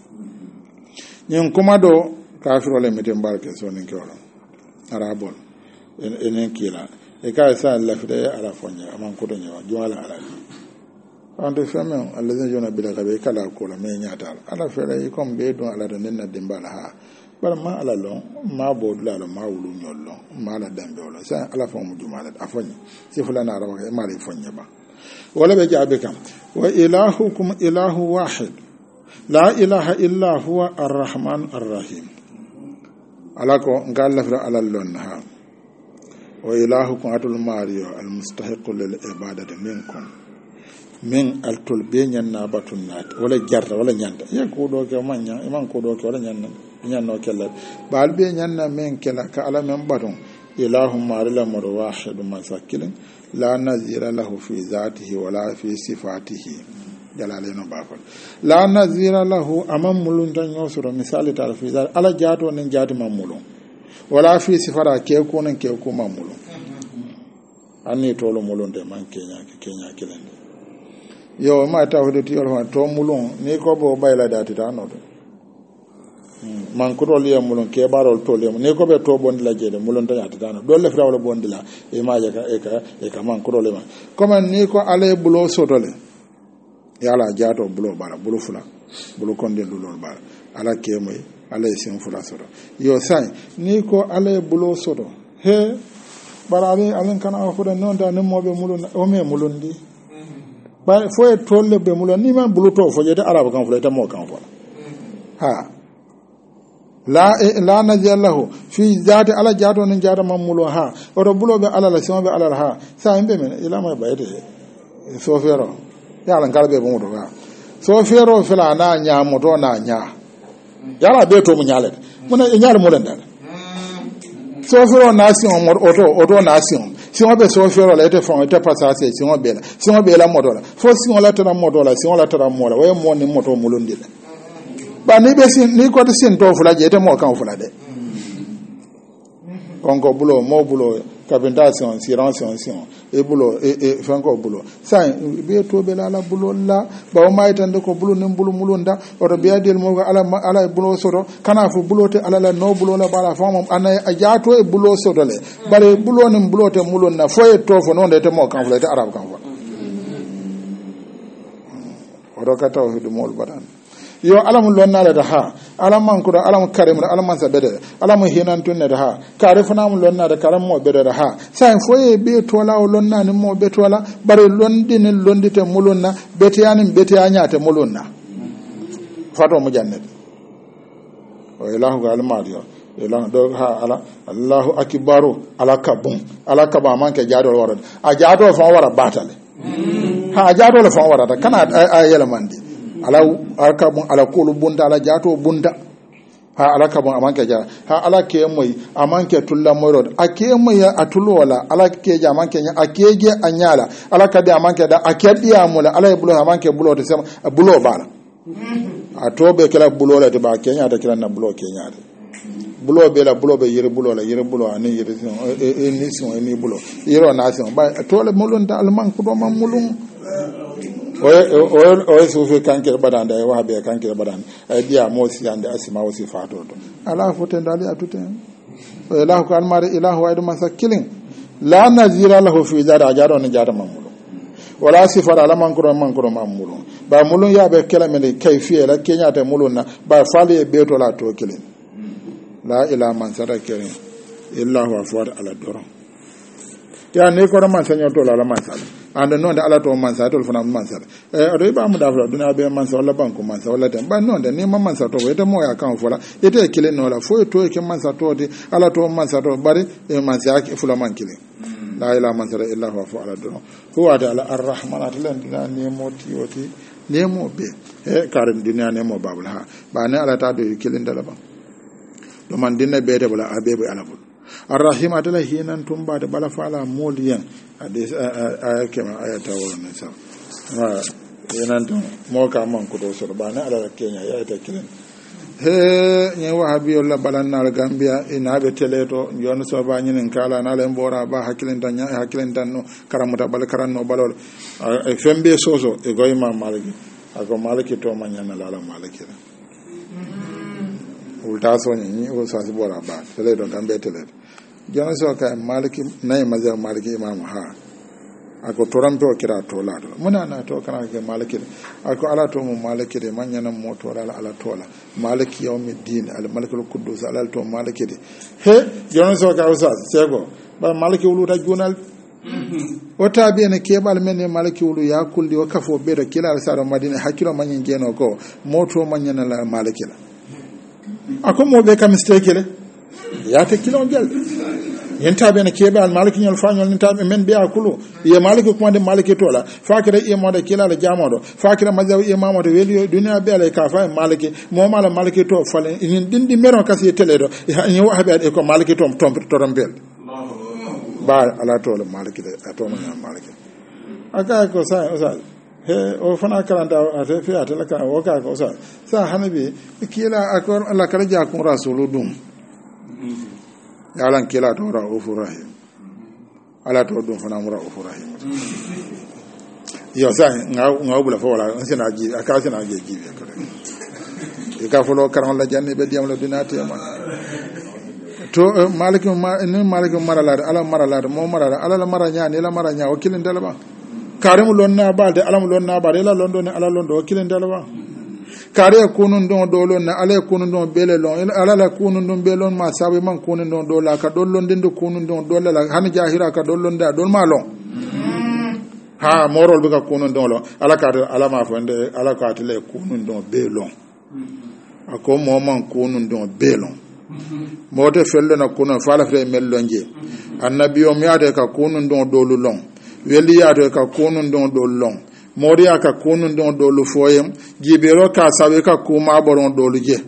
ñen kuma do kafiro le meten barke so nin kewlo arabol enen kila e ka sa la fide ala fonya aman ko do nyawa jwala ala ande femen allazi jona bila gabe kala ko la me nyata ala fere yi kom be don ala do nenna dimbala ha bara ma ala lon ma bodula la ma wulu nyollo ma la dambe wala sa ala fo mu jumala afanya si fulana arawa e ma le fonya ba wala be jabe kam wa ilahukum ilahu wahid la ilaha illa huwa arrahman arrahim ala ko ngalla fra ala lon ha wa ilahukum atul mariyo al mustahiqu lil ibadati minkum min altul be nyanna batun nat wala jarra wala nyanda ya ko do ke manya iman ko do ke wala nyanno kella bal be nyanna men kella ka ala men batun ilahum marila wahid masakilin la nazira lahu fi zatihi wala fi sifatihi jalaleno bakol la nazira lahu amam mulun tan yosoro misali tar fi zat ala jato nen jati mamulun wala fi sifara ke ko nen ke ko mamulun anni tolo mulun de man kenya kelen yo ma tawde ti yor to mulun ni ko bo bayla dati ta no man ko le mulun ke barol to le ni ko be to bondi la jede mulun ta yati ta no do le frawle bondi la e ma ja ka man ko le ma comme ni ko ale bulo sotole yala jato bulo bara bulo fula bulo konde lulol bara ala ke moy ala sin fula soto yo sai ni ko ale bulo soto he bara alen kana ko da non da nemo be mulun o me mulun di ba fo e tolle be mulun ni man bulo to fo jede araba kan fula ta mo kan fo ha la najallahu fi zati ala jato nin jata mamulo ha oto bulo be ala la sima be ala ha sa imbe men ila ma bayde so fero yala ngalbe bo muto ga so fero fela na nya moto na nya yala be to mu nyale mun e nyaare mo lendal so fero na si on oto na si on si on be so fero la ete fon ete passage si on be la moto la fo si on la tara moto la si on la tara mo la way mo ni moto mulundile ba ni be sin ni ko de sin to fula je te mo kan fula de konko bulo mo bulo capitation siransion e bulo e fanko bulo sai be to be la bulo la ba o mai tan ko bulo nem bulo mulonda o to be adel mo ala bulo soto kana fu bulo te ala la no bulo la bala famo ana ajato e bulo soto le bare bulo nem bulo te mulonna fo e to fo non de te mo kan fula te arab kan fula o do ka taw hidu mol badan yo alamu lonnale da ha alaman ko alamu karim da alaman sa bede alamu hinan tunne da ha kare fana mu lonna da karam mo bede da ha sai foye be tola o lonna ni mo be tola bare londi ni londite mulonna bete yanin bete anyate mulonna fato mu jannet o ilahu ga almariyo ilahu do ha ala Allahu akbaru ala kabun ala kaba man ke jado wara a jado fa wara batale ha jado le fa wara da kana ayela mandi ala arkabun ala kulu bunda ala jato bunda ha ala kabon amanke ja ha ala ke moy amanke tulla moyro ake moy atulu wala ala ke ja amanke nya akege anyala ala kade amanke da akedi amula ala bulo amanke bulo to sama bulo bala atobe kala bulo la to ba kenya ta kila na bulo kenya de bulo be la bulo be yire bulo la yire bulo ani yire son ni son ni bulo yiro na son ba to le mulun ta alman ko do man mulun o suufi kankere baɗande e wahaɓe kankere baɗande e ɗiya moosi ande asima aussi fato ɗo ala fotende ali atuten o ilahu ko almare ilahu wayɗo man sakkilin la nazira lahu fi jade a jaɗo ne jada mammuɗum wala sifara ala mankoro mammulum ba mulum yaɓe kela mene kay fiye la keñate mulum na ba fali e ɓeetola to kilin la ila man sata kerin illahu a fowata ala doron ya ni kono man sañotola ala man sala ande noon de ala to mansa tol fana mansa oto iba mu dafra duna be mansa wala banko mansa wala tan ba noon de ni ma mansa to ete mo ya kan fola ete kile no la fo to ke mansa to de ala to mansa to bari e mansa ke fula man kile la ilaha mansa illa huwa fa ala do huwa ala arrahman atlan dina ne moti oti ne mo be e karin duniya ne mo babul ha ba ne ala ta do kile ndala ba do man dinna be de bala abebe ala bul arrahim atala hinan tumba de bala fala moliyan ade ayakema ayata wona sa wa hinan tum moka man ko do so bana ala kenya ya ta kilen he nyi wahabi wala balanna gambia ina be teleto yon so ba nyin kala na le mbora ba hakilen tan nya hakilen tan no karamuta bal karanno balol e fembe soso e goyma maliki ako maliki to manyana lala maliki ulta so ni o sa bora ba teleto gambe teleto jona so ka maliki nay mazal maliki imam ha ako torambe o kira tola do muna na to kana ke maliki ako ala to mo maliki de manyana mo to ala tola maliki yawmiddin al malikul quddus ala to maliki de he jona so ka usa sego ba maliki wulu ta junal o tabi ne kebal men ne maliki wulu ya kulli o kafo be da kila sa do madina hakilo manyen geno ko moto manyana la maliki la ako mo be ka mistake le ya te kilo gel yenta be ne kebe al maliki nyol fanyol ni tabe men be akulu ye maliki ko de maliki tola fakira e mo de kila la jamodo fakira mazaw e mamodo weli dunya be ala ka fa maliki mo mala maliki to falen in dindi meron kasi teledo ni wa habe e ko maliki to torambel ba ala to maliki de to man maliki aka ko sa he o fana karanta ate fi atela ka o ka ko sa hanabi kila akor ala karaja kun rasuludum yalan kila to ra ufurahim ala to dum fana mura ufurahim yo sa nga bula fo wala sina ji aka sina ji ko e ka folo karam la janne be diam la dinati ma to malikum marala ala marala mo marala ala la maranya ni la maranya o kilin dalba karimu lonna balde alamu lonna balde la londo ne ala londo o kilin dalba kare kunun don dolon na ala kunun don belelon ala la kunun don belon ma sabe man kunun don dola ka dollon den do kunun don dola la han jahira ka dollon da dol malon ha morol be ka kunun don lo ala ka ala ma fande ala ka tele kunun don belon ako mo man kunun don belon mote felle na kunun fala fe mellonje annabiyo mi ade ka kunun don dolulon weli ade ka kunun don dolulon moriya ka kunun don dolu foyem jibero ka sabe ka kuma boron dolu je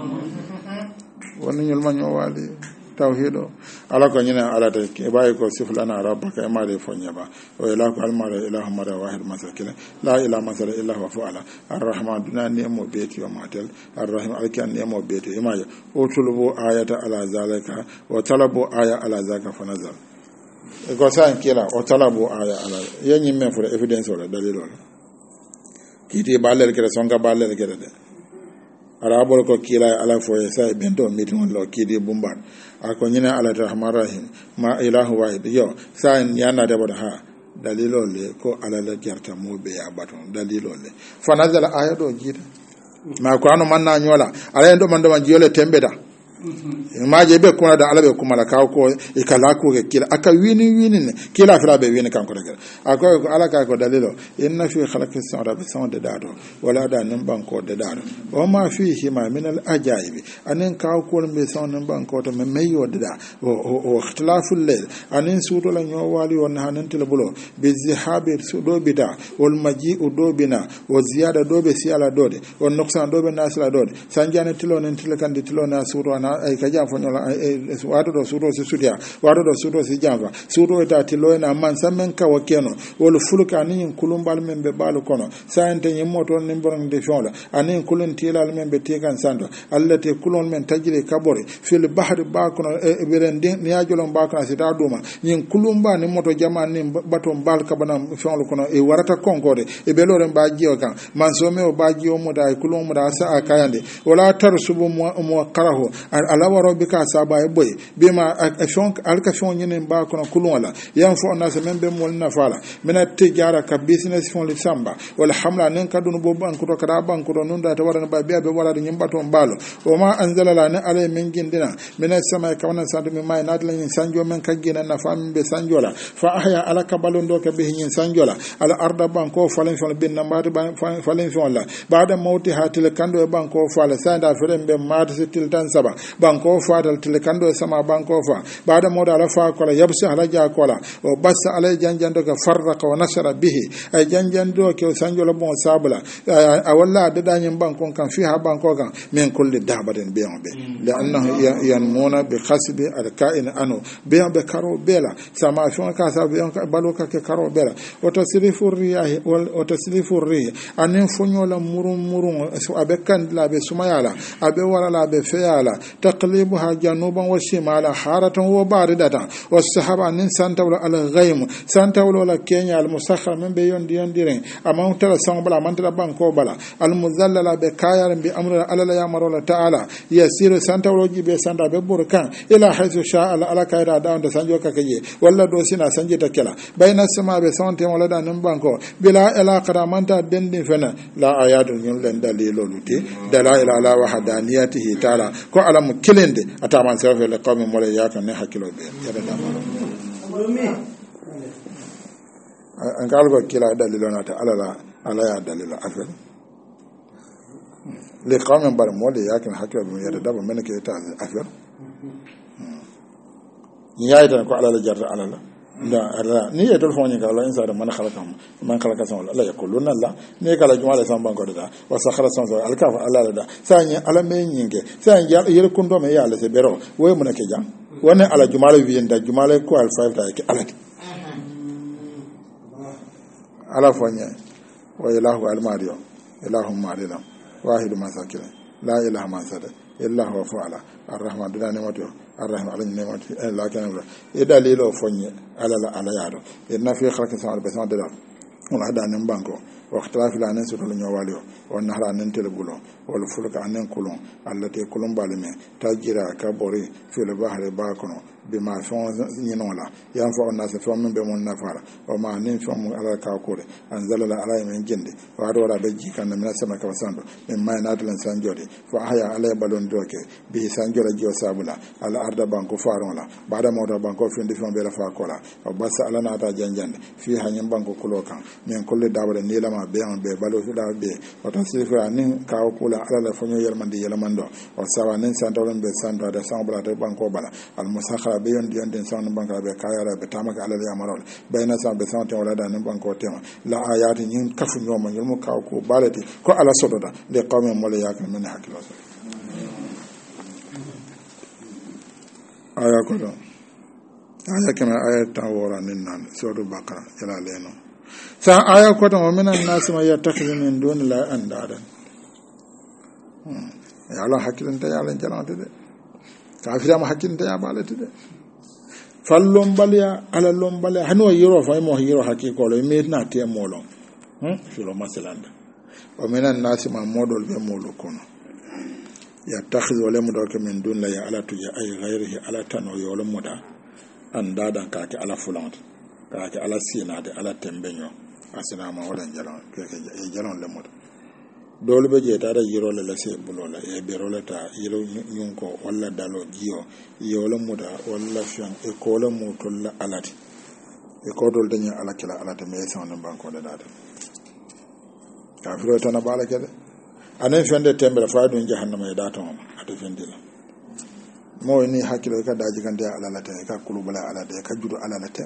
woni nyul manyo wali tawhido ala ko nyina ala de ke baye ko siflana rabbaka e mare fonya ba o ila ko almara ilahu mara wahid masakila la ilaha masala illa huwa fa'ala arrahman duna ne mo beti wa matal arrahim alkan ne mo beti imaja o tulubu ayata ala zalika wa talabu aya ala zaka fanazal e ko san kila o talabu aya ala yenyi men for evidence wala dalil wala kiti baller kere songa baller kere de arabol ko kila ala fo e sai bento mitin lo kidi bumban ako nyina ala rahman rahim ma ilahu wahid yo san yana de boda ha dalilo le ko ala la jarta mo be ya baton dalilo le fanazal aya do jita ma ko anu manna nyola ala ndo man do man jiyole tembeda ma je be kuma da alabe kuma la kaw ko e kala ko ke kila aka wini ne kila fira be wini kan ko daga akoy ko alaka ko dalilo inna fi khalaqis samawati samawati dado wala da nan banko da dado wa ma fihi ma min al ajaibi anen kaw ko be sonan banko to me meyo da o ikhtilaful layl anen sudo la nyo wali won hanan tilbulo bi zihabi sudo bida wal maji'u do bina wa ziyada do be siala dode won noksan do be nasla dode sanjane tilonen tilakandi tilona sudo ay ka jam fonyola wato do sudo si sudia wato do sudo si jamba sudo ta tiloena man samen ka wakeno wol fuluka ni kulumbal membe balu kono saante ni moto ni borom de fonla ani kulun tilal membe tekan sando allati kulun men tajri kabore fil bahri bakono e berendin ni ajolon bakono sita duma ni kulumba ni moto jama ni baton bal kabana fonlo kono e warata konkode e belore ba jiyo kan man some o ba jiyo mo da kulun mo da sa akayande wala tarsubu mo karaho alawaro bika saba e boy bima afon alkafon nyene ba kono kulun wala yan fo na se membe mo na fala mena tijara ka business fon li samba wala hamla nen kadun bo ban ko kada ban ko non da ta wara ba be wala de nyimbato mbalo o ma anzala la ne ale men gindina mena sama ka wana santo mi mai nadla nyin sanjo men ka gina na fam be sanjola fa ahya ala kabalon do ka be nyin sanjola ala arda ban ko falen fon bin na mbaade falen fon la baada mawti hatil kando e ban ko fala sanda fere be maade sitil tan saba banko fatal tele kando sama banko fa baada moda ala fa kola yabsa ala ja kola o bassa ala janjando ka farraqa wa nasara bihi ay janjando ke sanjola bon sabla a walla de danyen banko kan fiha banko kan min kulli dabaden be on be la annahu yanmuna bi khasbi al kain anu be on be karo bela sama fon ka sa be on balo ka ke karo bela o tasrifu riyahi o tasrifu riya anen fonyola murum so abe kan la be sumayala abe wala la be feyala تقليبها جنوبا وشمالا حارة وباردة والسحاب أن سانتول على الغيم سانتول ولا كينيا المسخر من بيون ديون ديرين أما ترى سانبلا من ترى بانكو بلا المذلل بكاير بأمر على لا يمر الله تعالى يسير سانتول جيب سانتا ببركان إلى حيث شاء على كايرا داون سانجوكا كي ولا دوسنا سانجيتا كلا بين السماء بسانتي ولا دان بانكو بلا إلا قرامانتا دندين فنا لا آيات ينلن دليلولتي دلائل على وحدانيته تعالى ko alamu kilende ataman safa le qawmi mola yaka ne hakilo be yada damaro an kalba kila dalilona ta ala ya dalila afel le qawmi bar mola yaka hakilo be yada daba men ke ta afel ni yaida ko ala la jarra ala la da ala ni e telefon ni kala insa da man khalaka san la yakuluna la ni kala jumala san banko da wa sakhara san alkafa ala da sanya ala me nyinge sanya yere kundo me ya ala se bero we mun ke jam wona ala jumala wi nda jumala ko al 5 ta ke ala ala fanya wa ilahu al mariyo ilahu marina wahid masakin la ilaha ma sada illa huwa fa'ala arrahman dana ne mato arrahman ala ne mato la kana e dalilo fonye ala yado inna fi khalqi samawati wal ardi wala hada nan banko wa ikhtilafi la nan su tolo nyawaliyo wa nahra nan telebulo wal fulka nan kulon allati kulon balime tajira kabori fil bahri bakono bima fon nyinola yan fa onna se fon be mon nafara o ma nin fon ala ka kore anzala la ala men jinde wa do ra be jikan na sama ka wasando min may natlan sanjode fa haya ala balon doke bi sanjola jo sabula ala arda banko faron la bada modo banko fin fon be la fa kola o basa ala na ta janjande fi hanyen banko kulokan min kulli dawre ni lama be an be balo da be o tan sifa nin ka kula ala la fonyo yermandi yelamando o sawa nin santawon be sando da sambula de banko bala al musakhara be yon den san banka be kayara be tamaka ala ya marol bayna sa be sante wala da nan banko tema la ayati nyin kafu nyoma nyum ka ko balati ko ala sododa de qawmi mole yak men hakilo aya ko do aya kema aya tawora nin nan sodo bakara ila leno sa aya ko to minan nas ma yattakhidhu min dun la andadan ya Allah hakilin ta ya lan jalante de kafira ma hakilin ta ya balati de fallon balya ala lon balya hano yiro fa mo yiro hakiko lo mi na te molon filo masalanda o minan nas ma modol be molo kono yattakhidhu wala mudoke min dun la ya ala tuja ay ghayrihi ala tano yolo muda andadan ka ke ala fulant ka ke ala sina de ala tembenyo asina ma wadan jalon ke jalon le muda dole be je tara yiro la se bulola e be rolata yiro nyun ko walla dalo jiyo yola muda walla fian e ko la mutul alati e ko dol danya alakila alata me sawna banko da data kafiro tan bala kede anen fende tembe fa dun jahannama e data on ata fendila mo ni hakilo ka daji kan da alalata ka kulubala alada ka judu alalata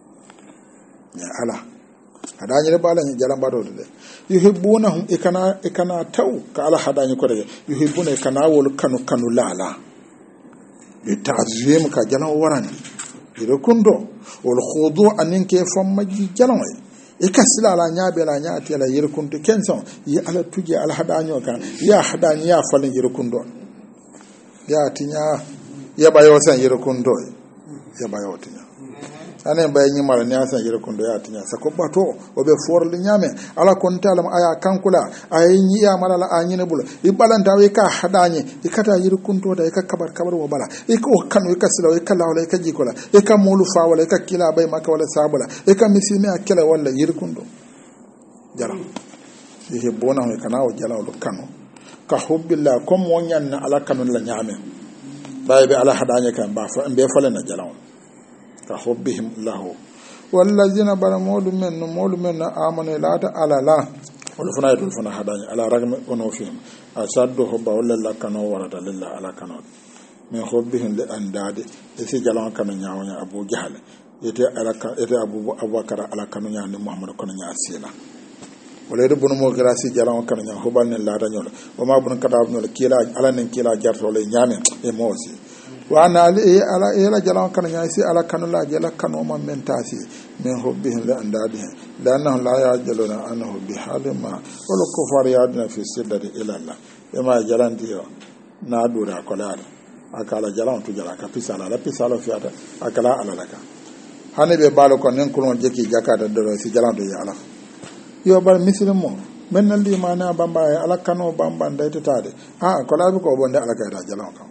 ya ala hadani le bala ni jalan bado de yuhibbunahum ikana taw ka ala hadani ko de yuhibbuna ikana wol kanu lala bi ta'zim ka jalan warani ire kundo wal khudu anin ke famma jalan way ikasila la nyaabe la nyaati la yir kunto kenson yi ala tuje ala hadani kan ya hadani ya falin yir kundo ya tinya ya bayo san yir kundo ya bayo tinya anen bay ni mala ni asan yira kundo ya tinya sa ko bato o be forli nyame ala kon talam aya kankula ay ni ya mala la anyine bula i balanta we ka hadanye i kata yira kundo da ka kabar wo bala i ko kanu i ka sila i ka lawla i ka jikola i ka mulu fa wala i ka kila bay maka wala sabula i ka misime akela wala yira kundo jara i bona we kana o jala o kanu ka hubbillah kom wonyan na ala kanu la nyame bay be ala hadanye kan ba fa be falena jala ka hubbihim lahu wallazina bara molu men amane lata ala la wala fana ytul fana hadani ala ragme ono fihim asaddu hubba walla lakano warata lillah ala kano min hubbihim li andade esi jalan kanu nyaawnya abu jahal ete abubakar ala kanu nyaani muhammad kanu nyaasila wala de bunu mo grasi jalan kanu nya hubal ne lata nyol o ma bunu kadab nyol kila ala nen kila jarto le nyaame e mosi wana ala ela jalan kana nyasi ala kanula jala kanoma mentasi min hubbihim la andadihi lannahu la yajaluna anhu bihalima wala kufar yadna fi siddati ila Allah ema jalan dio na dura kolar akala jalan tu jala ka pisala la pisala fiata akala ala laka hane be balo ko nen kulon jeki jakata do si jalan do yala yo bar mislimo men naldi mana bamba ala kano bamba ndayte tade kolar ko bonde ala kayda jalan kam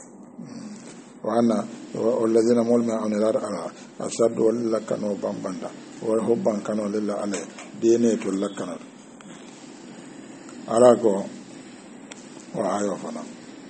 wana والذين مولما عن الار على أشد ولا كانوا بامباندا وحبا كانوا لله عليه دينه لكنا أراكو وآيو فنا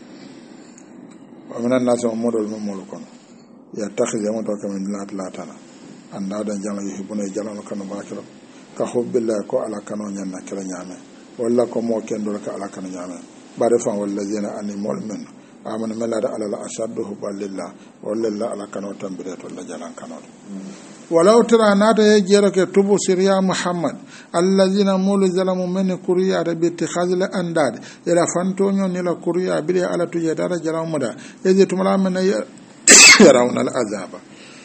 ومن الناس أمور المملكون يتخذ يموتك من لا تنا أن هذا جل يحبون يجلون كانوا باكرا كحب الله كو على كانوا يننا كلا نعمة ولا كمو كندولك على كانوا نعمة بعرفان والذين أني مولمن amana melada ala la ashadduhu balillah wallalla ala kano tambiratu la jalan kano walau tara nata ye jero ke tubu siriya muhammad allazina mulu zalamu min kuriya da bi ittikhazil andad ila fantonyo ni la kuriya bi ala tuje dara jalan muda eje tumala men yarawna al azaba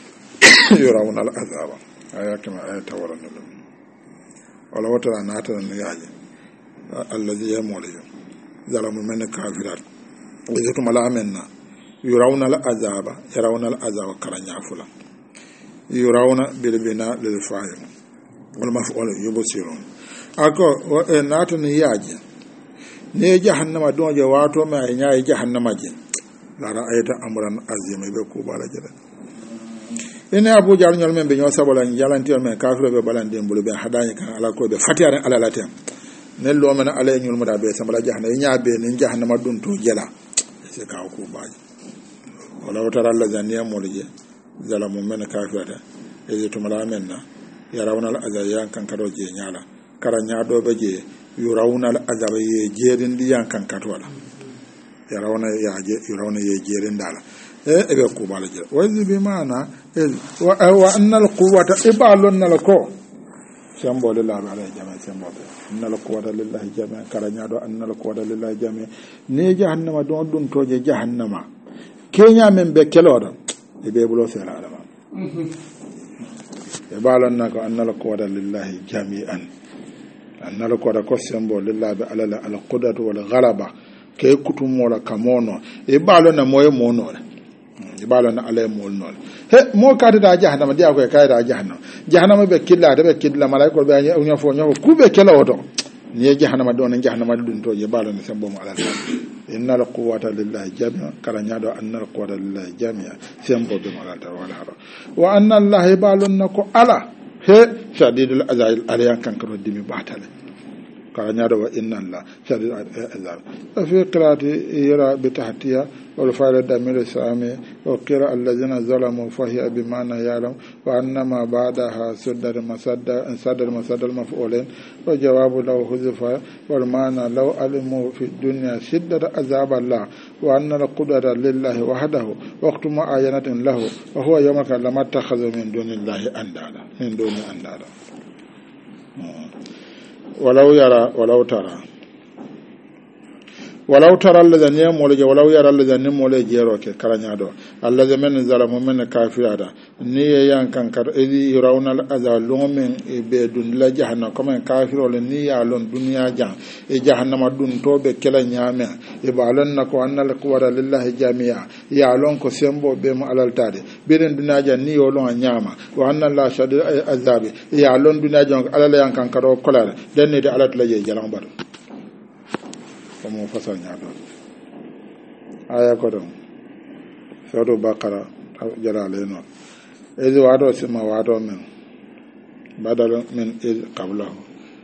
ayakama ayatawara nulu walau tara nata ne yaje allazi yamulu zalamu min kafirat وجدت ملامنا يرون العذاب كرنيا فلا يرون بالبناء للفاعل والمفعول يبصرون اكو ناتن ياجي ne jahannama don je wato ma nyaay jahannama je la ra'ayta amran azim be ko bala jere ene abu jar nyol men be nyo sabola jalanti men kafiro be balande mbulu be hadani kan ala ko be fatiyare ala latem nello men ala nyol muda be sabala jahannama nyaabe ne jahannama dun to jela se ka ko baaji wala tara alla janiya molje zalamu men kafirata e to mala menna yarawna al azayan kan kado je nyaala kara nyaado be je yurawna al azaba ye jerin diyan kan katola yarawna ye jerin dala e be ko bala je wazi bi mana wa anna al quwwata ibalun nalko sembo lillahi ala jama sembo innal quwwata lillahi jama karanya annal quwwata lillahi jama ne jahannama don dun toje jahannama kenya men be keloda e be bulo sera alama e balon nako annal quwwata lillahi jami'an annal quwwata ko sembo lillahi ala al qudratu wal ghalaba ke kutumola kamono e balon na moye mono ibalo na ale mol non he mo ka da jahannama dia ko ka da jahannama be killa malaiko be anya fo nyawo ku be kala oto ni jahannama don jahannama dun to je balo na sembo mo ala innal quwwata lillahi jami'a kala nyado annal quwwata lillahi jami'a sembo be ala ta wala wa anna allahi balun nako ala he shadidul azail aliyan kan karo dimi batale كأنيرو وإن الله شديد العذاب ففي قراءة يرى بتحتها والفعل الدمير السامي وقراء الذين ظلموا فهي بمعنى يعلم وأنما بعدها سدر مسد المفعولين وجواب لو حذف والمعنى لو علموا في الدنيا شدة عذاب الله وأن القدرة لله وحده وقت معاينة له وهو يومك لما اتخذ من دون الله أندادا ولو ترى الذين يمولج ولو يرى الذين يمولج يروك كرنيادو الذين من ظلموا من كافرادا ني يانكان كار اذي يرون العذاب من بدون لا جهنم كما كافر ولا ني يالون دنيا جان جهنم دون توبه كلا نيامه يبالنكو ان القوه لله جميعا يالون كو سيمبو بيم علال تادي بيدن دنيا جان ني يولون نياما وان الله شديد العذاب يالون دنيا جان علال يانكان كارو كولار دني دي علات لا جي جلان بار como fasal ñaato aya ko ɗon sodo bakara jarale noon edi wato sima wato men badalo men edi qablahu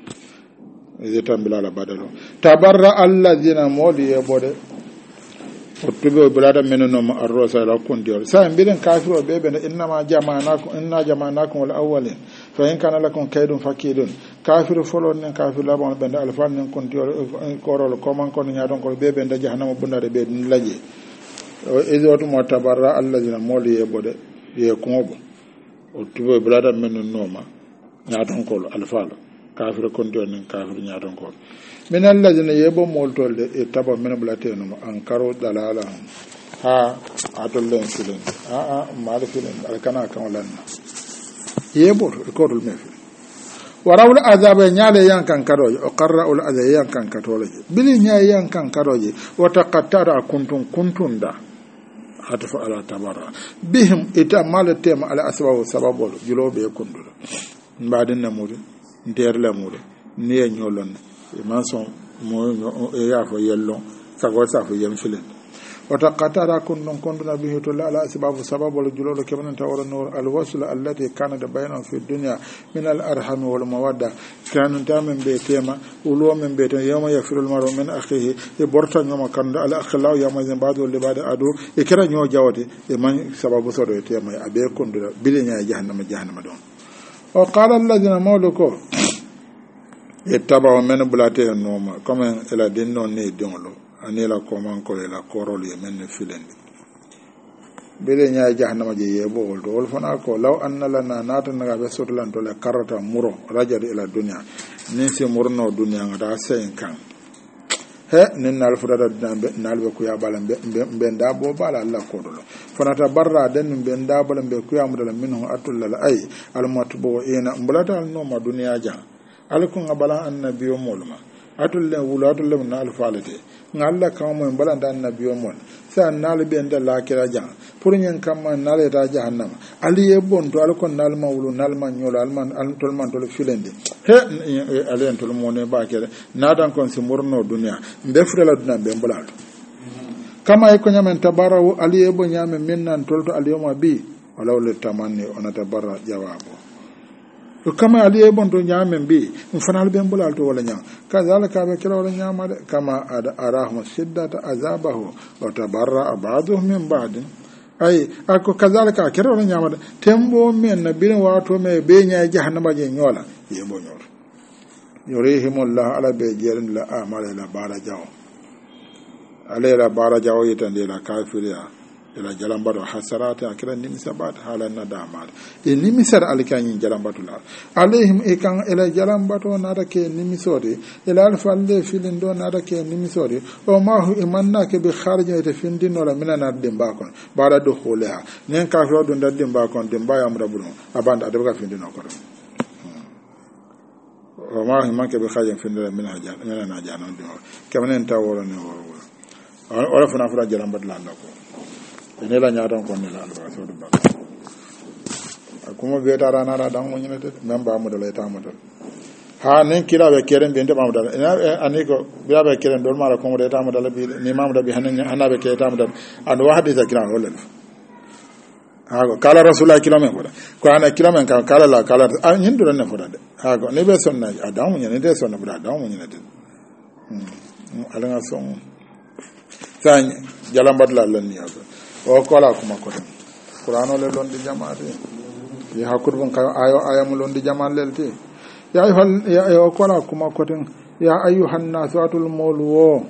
edi tambilala badalo tabarra alladina moodi yeɓode ottuɓe o bilata men nooma arrosa la kundiol sa mbiɗen kafiro ɓe ɓene inna jamanakum wal awwalin fa in kana lakum kaydum fakidun kafiru folon nen kafiru labon ɓende alfan nen kundiol korol koman kono ñaton ko ɓe ɓende jahannama bundare ɓe ɗum laƴe isotumo tabarra alladina mooli yeɓode ye kuŋoɓo ottuɓe o bilata men nooma ñatonkolo alfala kafiru kundiol nen kafiru ñatonkolo min alladina yebo moltolde e taba men blatenuma an karo dalala ha atollen filen maɗa filen aɗa kana kan lanna yebo e kotol me fil warawul azaba ñaale yankan karoje o qarra ul azaba yankan katoloje bili ñaye yankan karoje o taqattara kuntunda hatafa ala tabarra bihim ita mala tema ala asbabu sababol juloɓe e kunduɗo mbaɗen namude nderle muɗo niye ñolonne manson mo yafo yellon sago safo yem filen wata qatara kundun kunduna bihi to la ala asbabu sababul julul kemnan tawara nur al wasl allati kanat bainahum fi dunya min al arham wal mawadda kan tamen be tema ulo men be tan yawma yafirul maru min akhihi e borta nyoma kanda al akhlaw yawma zambadu li bada adu e kera nyo jawati e man sababu sodo e tema abe kundura bilenya jahannama don o qala alladhina mawluko ittaba men bulate noma comme ela dinno ne donglo anela koman ko ela korol ye men filendi bele nya jahannama je yebo wol to wol fana ko law anna lana nata naga be sotlan to le karata muro rajad ila dunya nin se murno dunya ngada sen kan he nin nal fudada nal be ku ya balam be nda bo bala Allah ko do fana ta barra den be nda balam be ku ya mudala minhu atul la ay al matbu ina mbulata al no ma dunya ja alkun abala annabiyo molma atulle wulatulle na alfalate ngalla kamo en balanda annabiyo mol sa nal be ndal lakira jan pour nyen kam nal ta jahannama ali e bonto alkon nal mawlu nal man nyolo alman altol man tol filende he ali en tol mone bakere nadan kon si murno dunya be furela dunya be mbulato kama e ko nyamen tabarawu ali e bo nyame minnan tolto aliyoma bi wala wala tamanni onata barra jawabu kama aliye bon to nyamen bi fanal ben bulal to wala nyam kazalika be kala wala nyama de kama arahum shiddata azabahu wa tabarra ba'dhum min ba'd ay ako kazalika kala wala nyama de tembo men na bin wato me be nya jahannama je nyola yebo nyol yurihimullah ala be jerin la amala la barajaw ala la barajaw yitande la kafiriya ila jalambado hasarate akira nimisabat halan nadamat e nimisar alkanyin jalambatu la alayhim ikan ila jalambato nada ke nimisode ila alfalle filin do nada ke nimisode o ma hu imanna ke bi kharjete findino la minana dimba kon bada do kholeha nen ka fro do dimba kon dimba ya mrabuno abanda adaba findino ko o ma hu manke bi kharjete findino minana jana do kemanen tawolo ne woro wala fana fura jalambat la ndako ene la nyaaton ko ne la alba so do ba kuma be ta rana ra dan woni ne men ba mu da lay ta mu da ha nen kila be keren be ndema mu da ani ko be be keren do mara ko mu da ta mu da bi ni mamu da bi hanan hanabe ke ta mu da an wahdi za kila wala hago kala rasulullah kilomen foda ko ana kilomen ka kala la kala nyin do ne foda de hago ne be sonna adamu nyane de sonna bra adamu nyane de ala nga son tan jalambad la lan yago o kola kuma ko den qur'ano le londi jamaate ya hakur bon ka ayamu londi jamal lelti ya o kola kuma ko den ya ayyuhan nasatul mawlu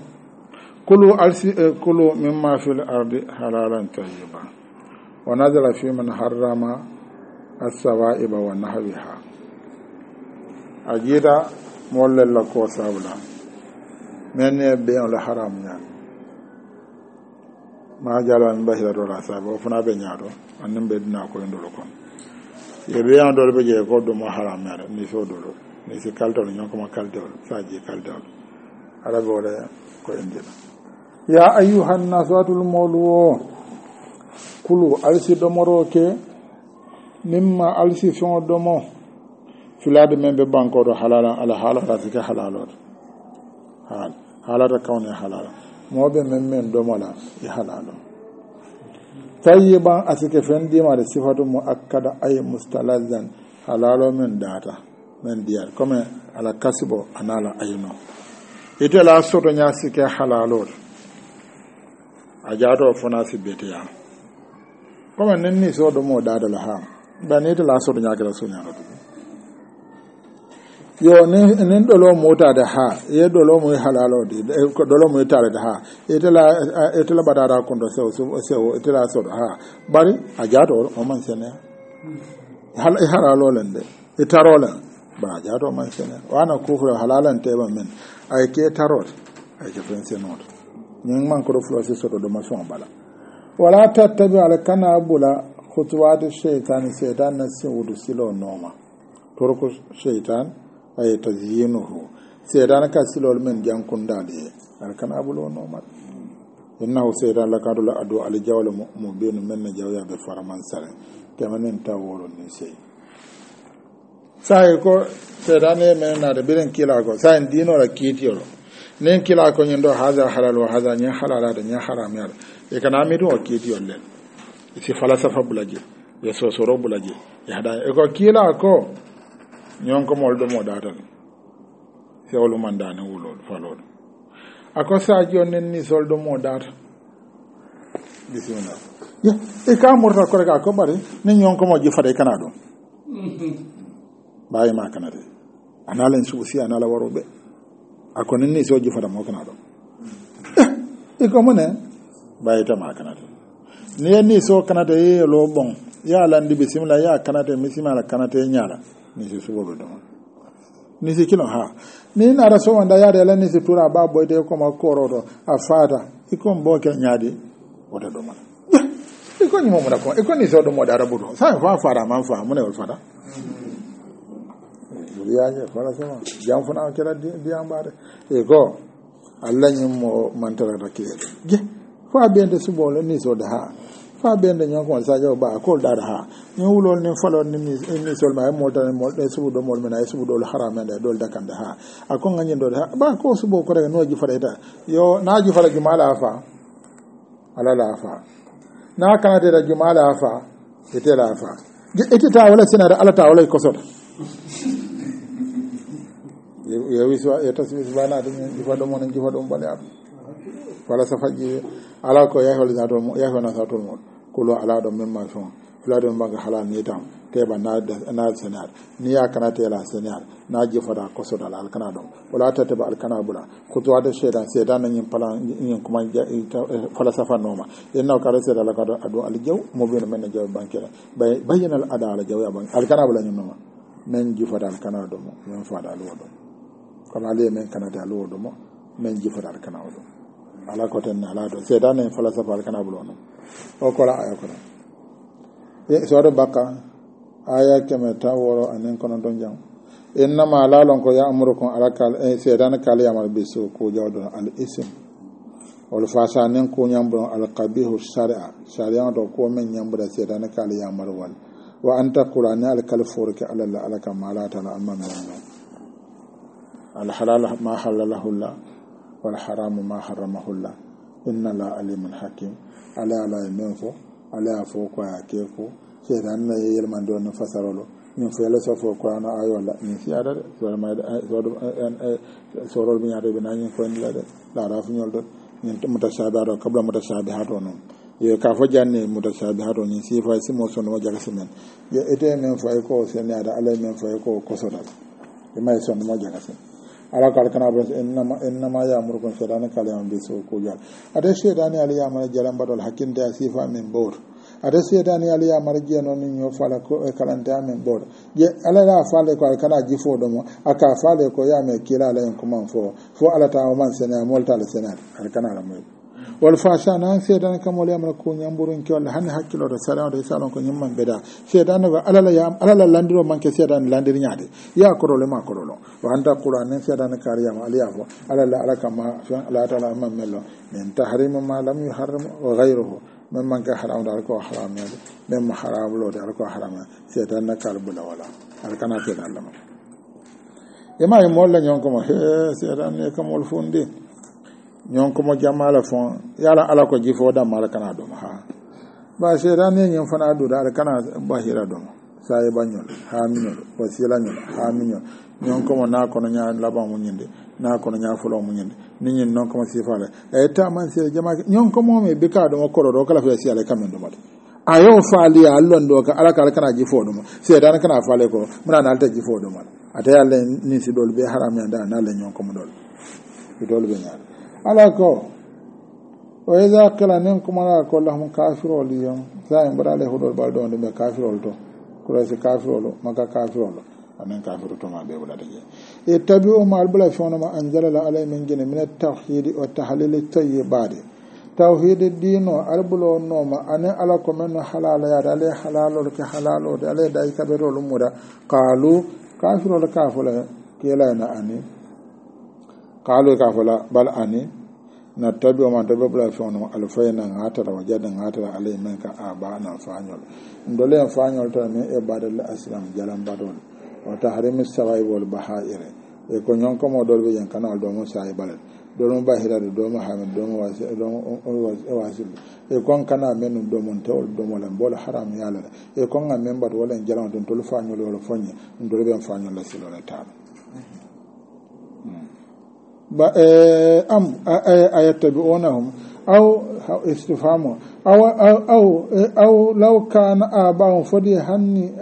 kulu mimma fil ardi halalan tayyiban wa nazala fi man harrama as-sawa'iba wa nahwiha ajida mollel la ko sabla men be on la haram nyan ma jalan bahira do la sabo funa be nyaado annan be dina ko ndolo kon ye be on do be je ko do mo haram nyaade ni so do ni si kalto nyon ko ma kalto saji kalto arabe wala ko indina ya ayyuhan nasatul mawlu kulu alsi domoro ke mimma alsi fon domo filade membe banko do halala ala halala fika halalo halata kawne halala mobe memmen domola ya halalo tayyiban asike fendima de sifatu muakkada ay mustalazan halalo men data men dial comme ala kasibo anala ayno ite la soto nya sike halalo ajato fona sibetiya comme nenni so do mo dada la ha bani ite la soto nya kala so nya do yo nen dolo mota da ha ye dolo mo halalo di ko dolo mo tare da ha itela badara kondo sew itela so ha bari ajato o man sene halalo lende itarola ba ajato man sene wana kufra halalan teba men ay ke tarot ay ke pense not nyen man ko flo se soto do ma so bala wala tattabi ala kana bula khutwat shaytan shaytan nasudu silo noma torko shaytan ay tazyinuhu sedan ka silol men jankunda de alkan abulo no mat innahu sedan la kadu la adu al jawla mubin men jawya be faraman sare kemanen tawolo ni sey sai ko sedan men na de bilen kila ko sai dino la kitiyolo nen kila ko nyendo haza halal wa haza nya halala de nya haram ya e kana mi do kitiyol len si falsafa bulaje ye sosoro bulaje ya hada e ko kila ko nyon ko moldo mo datan se wolu mandane wulol falol akosa jonnen ni soldo mo data bismillah ya e ka morta ko ga ko bari ni nyon ko mo ji fade kanado bayi ma kanade analen suusi anala warobe akon ni so ji fada mo kanado e ko mo ne bayi ta ma kanade ni so kanade e lo bon ya landi bismillah ya kanade misimala kanade nyala ni si subo do ni si kilo ha ni na raso wanda ya da ni si tura ba boy de ko ma korodo afata ikon bo ke nyaade wada do man ikon ni mo da ko ikon ni so do mo da rabudo sa fa fara man fa mun e wal fada ya je fara sama jam fana kira di ambare e go Allah ni mo mantara da ke je fa be de subo ni so da ha fa bende nyon ko sa jaw ba ko dar ha ni wulol ni falon ni sol ma mo tan mo de subu do mol mena subu do haram da dol dakanda ha akon ngani do ha ba ko subo ko rega no ji fareta yo na ji fara jumala fa ala la fa na kana de jumala fa ite la fa ite ta wala sina da ala ta wala ko sota yo wiswa yo tasbih bana de ji fa do mon ji fa do bale wala safaji ala ko ya hol zato mo ya hona zato mo kulo ala do memma fon fulado mbanga halal ni tam teba na senar ni ya kana tela senar na ji fada ko so dal alkana do wala tataba alkana bula khutwa da shedan nyin pala nyin kuma falsafa noma inna ka rasa da lakado adu aljaw mo be men jaw bankira bayina al adala jaw ya ban alkana bula nyin noma men ji fada alkana do mo men fada lo do kala le men kana da lo do mo men ji fada alkana do ala ko ten ala do sedane falsafa al kana bulono o ko la aya ko e so do baka aya keme taworo anen kono don jam inna ma la lon ko ya amurukum alakal e sedane kala yamal bisu ko jawdo al ism wal fasa nen ko nyambo al qabihu sharia do ko men nyambo da sedane kala yamal wal wa anta qur'ani al kalfur ka ala la alaka malata la amma men al halal ma halalahu allah والحرام ما حرمه الله إن لا عليم حكيم على لا ينفو ala fo ko ya ke ko sedan na yelman do no fasarolo min fele so fo ko ana ayola ni siada so ma so rol bi nyaade be nani ko ndila de la rafu nyol do ni mutashabihato kabla mutashabihato non ye ka fo janne mutashabihato ni sifa simo sono jaga semen ye ete men fay ko senada ala men fay ko kosodal e may sono mo jaga semen ala kal kana ba innama ya'murukum shaytanu kalam bisu ko jal ade shaytani ali ya'muru jalam badal hakin da sifa min bor ade shaytani ali ya'muru jeno ni nyo fala ko e kalanta min bor je ala la fale ko kana jifo do mo aka fale ko ya me kila la en kuma fo ala ta o man sena molta la sena al kana la moy wal fasha nan shaytan kam wala ya'muru ko nyamburun ki wala han hakkilo do salaw do salon ko nyimman beda shaytan go ala landiro manke shaytan landir nyaade ya korole ma korolo wa anta qur'an shaytan kariya ma aliya fo ala kama ala ta'ala man mello min tahrim ma lam yuharrim wa ghayruhu men manke haram dal ko haram ne men ma haram lo dal ko haram shaytan na kalbula wala al kana ke dal ma e ma mo la nyon ko mo shaytan ne kam wol fundi nyon ko mo jamala fon yala ala ko jifo da mala kana do ha ba shaytan ne nyon fana do da kana ba hira do sai banyol ha minol wasila nyol ha minol nyon ko mo na ko nya laba mo nyinde na ko nya fulo mo nyinde ni nyin non ko mo sifale e ta man se jama nyon ko mo me bika do ko do kala fe si ala kamen do mat ayo faali allon do ka ala kala kana jifo do mo shaytan kana faale ko muna na alta jifo do mat ata yalla ni si dol be haram ya da na le nyon ko mo dol dol be nyaal ala ko o eza kala nen ko mala ko lahum kafirol yom sa en barale hodol baldo on be kafirol to ko se kafirol maka kafirol anen kafiru to ma be wala de e tabi'u ma albala fona ma anzala alay min gene min at-tauhid wa tahlil at-tayyibat tauhid dino albulo no ma anen ala ko men halala ya dale halalol ke halalo dale dai kabirol muda qalu kafirol kafula kila na ani qalu kafala bal ani na tabi o ma tabi bla fono alfayna ngata wa jadan ngata alay men ka aba na fanyol ndole fanyol to me e badal aslam jalam badol wa tahrim as-sawa'i wal baha'ir e ko nyon ko mo dol be yan kanal do mo sai balal do mo bahira do mo hamid do mo wasi do mo wasi e kon kana men do mo tawol do mo lam bol haram yala e kon nga men bad wala jalam don tol fanyol wala fonye ndole be fanyol la silo la ta ba am ayattabi'unahum aw istifhamu aw law kana aba'un fodi hanni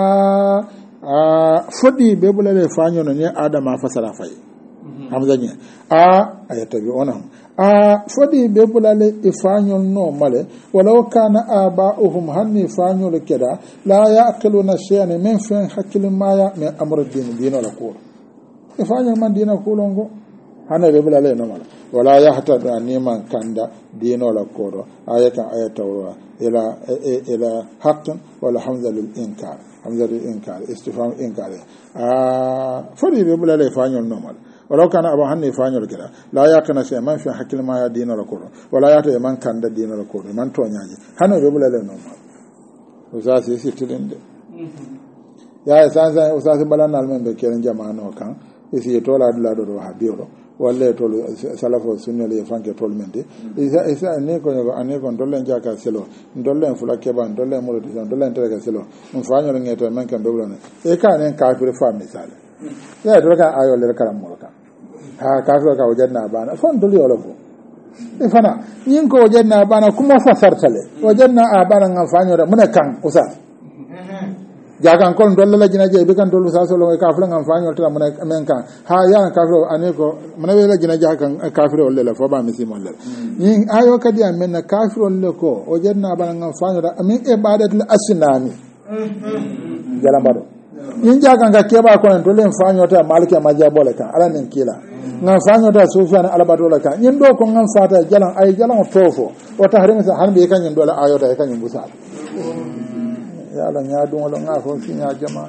fodi be bulale fanyo ne adama fasara fay hamza ni ayattabi'unahum fodi be bulale ifanyo no male walau kana aba'uhum hanni fanyo le keda la ya'qiluna shay'an min fi hakkil ma ya min amr din la ko ifanyo man dina kulongo hana rebula le no mala wala yahta niman kanda dino la koro ayatan ayatawa ila haqqan wala hamza lil inkar istifham inkar fadi rebula le fanyol no mala wala kana aba hanni fanyol kira la yaqna shay man fi haqqil ma ya dino la koro wala yahta man kanda dino la koro man to nyaaji hana rebula le no mala usasi sitilinde ya sanza usasi balana almen keren jama'ano kan isi tola dula do habiro walla to salafo sunna le fanke tol mente isa ne ko ane ko dolle jaka selo dolle fula keba dolle mo do dolle entrega selo on fanyo ngeta man kan bewlone e ka ne kafir fa misale ya do ka ayo le karam mo ka ha kafir ka wajanna bana fon dole yolo ko e fana yin ko wajanna bana kuma fa sartale wajanna abana ngam fanyo da mun kan usa jagan kon dolla la jina je be kan dollu sa solo ka fula ngam fanyo tra mun men kan ha ya kafiro aneko mun be la jina jagan kafiro le la fo ba misi mon le yin ayo kadi amen na kafiro le ko o jenna ba ngam fanyo da amin ibadat al asnami jalambado yin jagan ga keba ko en dolle fanyo ta malike majabo le kan ala nen kila ngam fanyo ta sufyan albato le kan yin do ko ngam fata jalan ay jalan tofo o tahrim sa hanbe kan yin dole ayo ta kan yin busa yala nya dun wala nga fo finya jama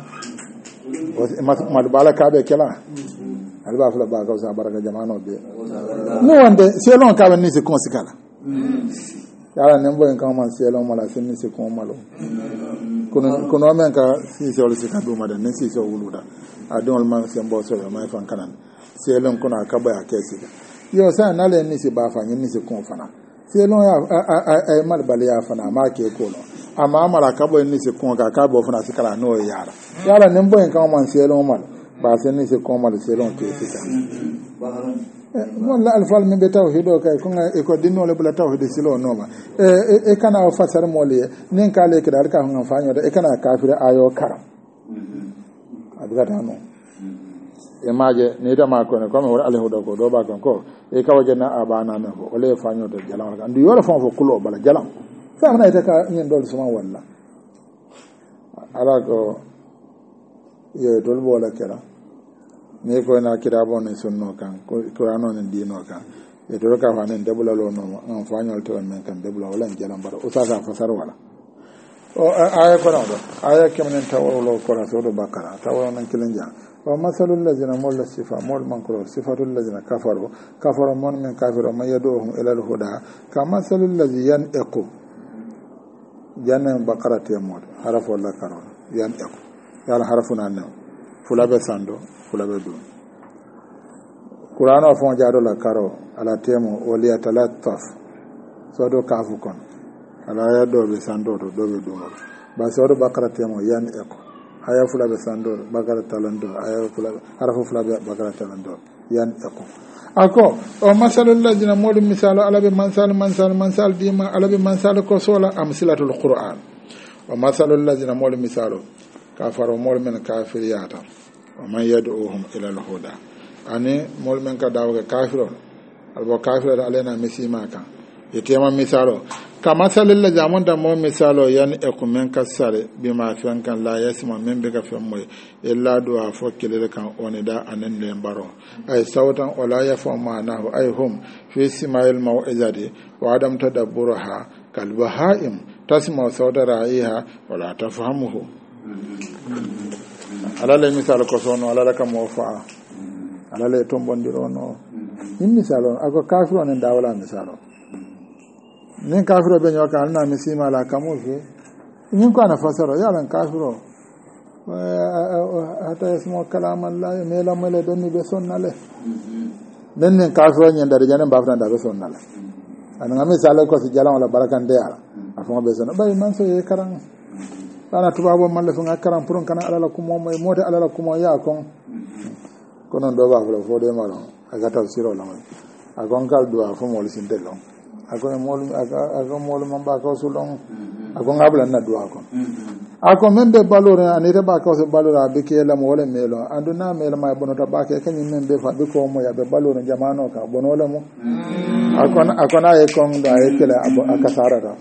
o bala ka be kala alba fula ba ka sa baraka jama no be no wande selon ka ni se konsikala yala nembo en kan man selon mala sin ni se kon malo kono men ka si se wala se ka do madan ni si se wuluda adon man se mbo so ma fan kanan selon kono ka ba ya kesi yo sa na le ni se ba fa ni se kon fana selo ya ay mal baliya fana ma ke ko no amma mara ka bo ni se ko ka bo fana sikala no yara nen bo en kan man selo mal ba sen ni se ko mal selo ke sika wala alfal min be tawhido kay ko e dinno le bula tawhid silo no ma e kana o fasar mole nen ka le kidar ka ngam fanyo e kana kafira ayo karam abuga dano e maje ne da ma ko ne ko mo wala alhudo ko do ba ko e ka wajena abana me ko ole fanyo do jalam ka ndu yola fon fo kulo bala jalam sa na ita ka nyen dol suma walla ala ko ye dol bola kera ne ko na kira bon ne sunno kan ko qur'ano ne dino kan e do ka fa ne debula lo no an fanyo to men kan debula wala jalam bara o sa fasar wala o aya ko no aya kemen tawlo ko na so do bakara tawlo nan kilenja ومثل الذين مول الصفة مول منكر صفة الذين كفروا من كافر ومن يدعوهم إلى الهدى كمثل الذي ينقق جنن بقرة يمول حرف ولا كرون ينقق يعني حرفنا نو فلا بساندو فلا بدون قرآن وفون جارو لا كارو على تيمو وليتلطف سودو كافوكون على يدو بساندو دو بدون بس سودو بقرة يمو ينقق aya fula be sandor bagara talando aya fula arafu fula be bagara talando yan ako o masalul ladina modu misalo alabe mansal dima alabe mansal ko sola amsilatul qur'an o masalul ladina modu misalo kafaro mol men kafiriyata o man yad'uhum ila al huda ani mol men ka dawo kafiro albo kafiro alena misima kan yetema misalo kama salilla jamon da mo misalo yan ekumen kasare bima kan la yasma men be ka moy illa du'a fokile kan onida anen le baro ay sawtan wala yafama nahu ay hum fi simail mau'izati wa adam tadabburha kal bahaim tasma sawta ra'iha wala tafhamuhu ala le misalo ko sono ala ka mo fa ala le tombondiro no in misalo ako kafiro nen dawala misalo nin kafiro be nyoka alna misima la kamufi nin ko ana fasaro ya lan kafiro hata yasmo kalam Allah me la mele donni be sonnale nin kafiro nyen da janen ba fata da be sonnale an ngami sala ko si jalan wala barakan de ala afon be sonna bay man so ye karan ana tubabo malle fu ngakaran purun kana alala kumo moy mota alala kumo ya kon kono do ba fo de malo aga tafsiro la mo agon kal do afo mo lisin de long ako molu mamba ko sulong ako ngabla na duwa ko ako membe balore ani re ba ko se balora be ke la mo wala melo anduna melo ma bonota ba ke kan membe fa be ko mo ya be balore jamano ka bonola mo ako na e kon da e kala akasara da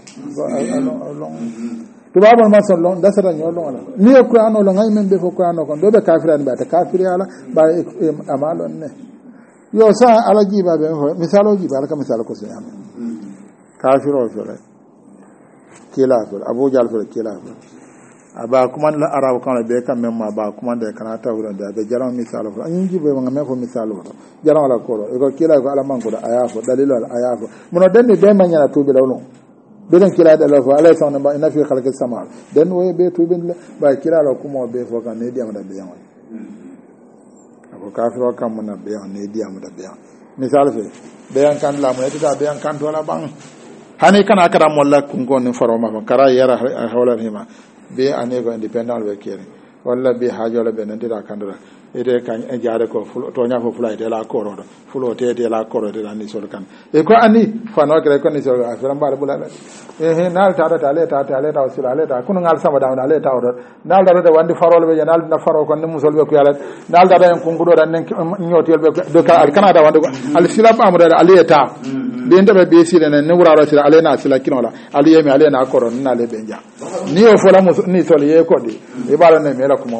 to babon ma son long dasara nyolo ala ni ko ano lo ngai membe fo ko ano kon do be kafiran ba ta kafiri ala ba amalon ne yo sa ala jiba be misalo jiba ala ka misalo ko se am kafiro fere kila fere Abu Jahl fere kila fere aba kuma la arab kan be kan memma ba kuma de kana tawro da be jaram misalo fere anyi jibe nga me fo misalo jaram la ko e ko kila ko ala man ko da ayafo dalilu al ayafo muno denni be manya tubi lawno be den kila da la fo ala sawna ba ina fi khalqis sama den wo be tubi ba kila la kuma be fo kan ne diam da be yawo ko kafiro kan mun be yawo ne diam da be yawo misal fe be yan kan la mo eta be yan kan to la bang hani kana kara molla kungo ni faroma kara yara hawla hima be ane go independent be kere walla be hajola be nandira kandura ede kan e jaare ko to nya fo fulay de la korodo fulo te de la korodo la ni sol kan e ko ani fano kere ko ni sol afira mbare bulala e nal ta sila ale ta kunu ngal sama da ale ta odo nal da wandi farol be nal na faro ko ni musol be ko yala nal da en kungudo dan nyotel be do ka al kanada wandi al sila ba mu da ale ta be ndebe be sila ne ne wuraro sila ale na sila kinola ale yemi ale na koro na le be nja ni o fola mu ni sol ye ko di e balo ne mela ko mo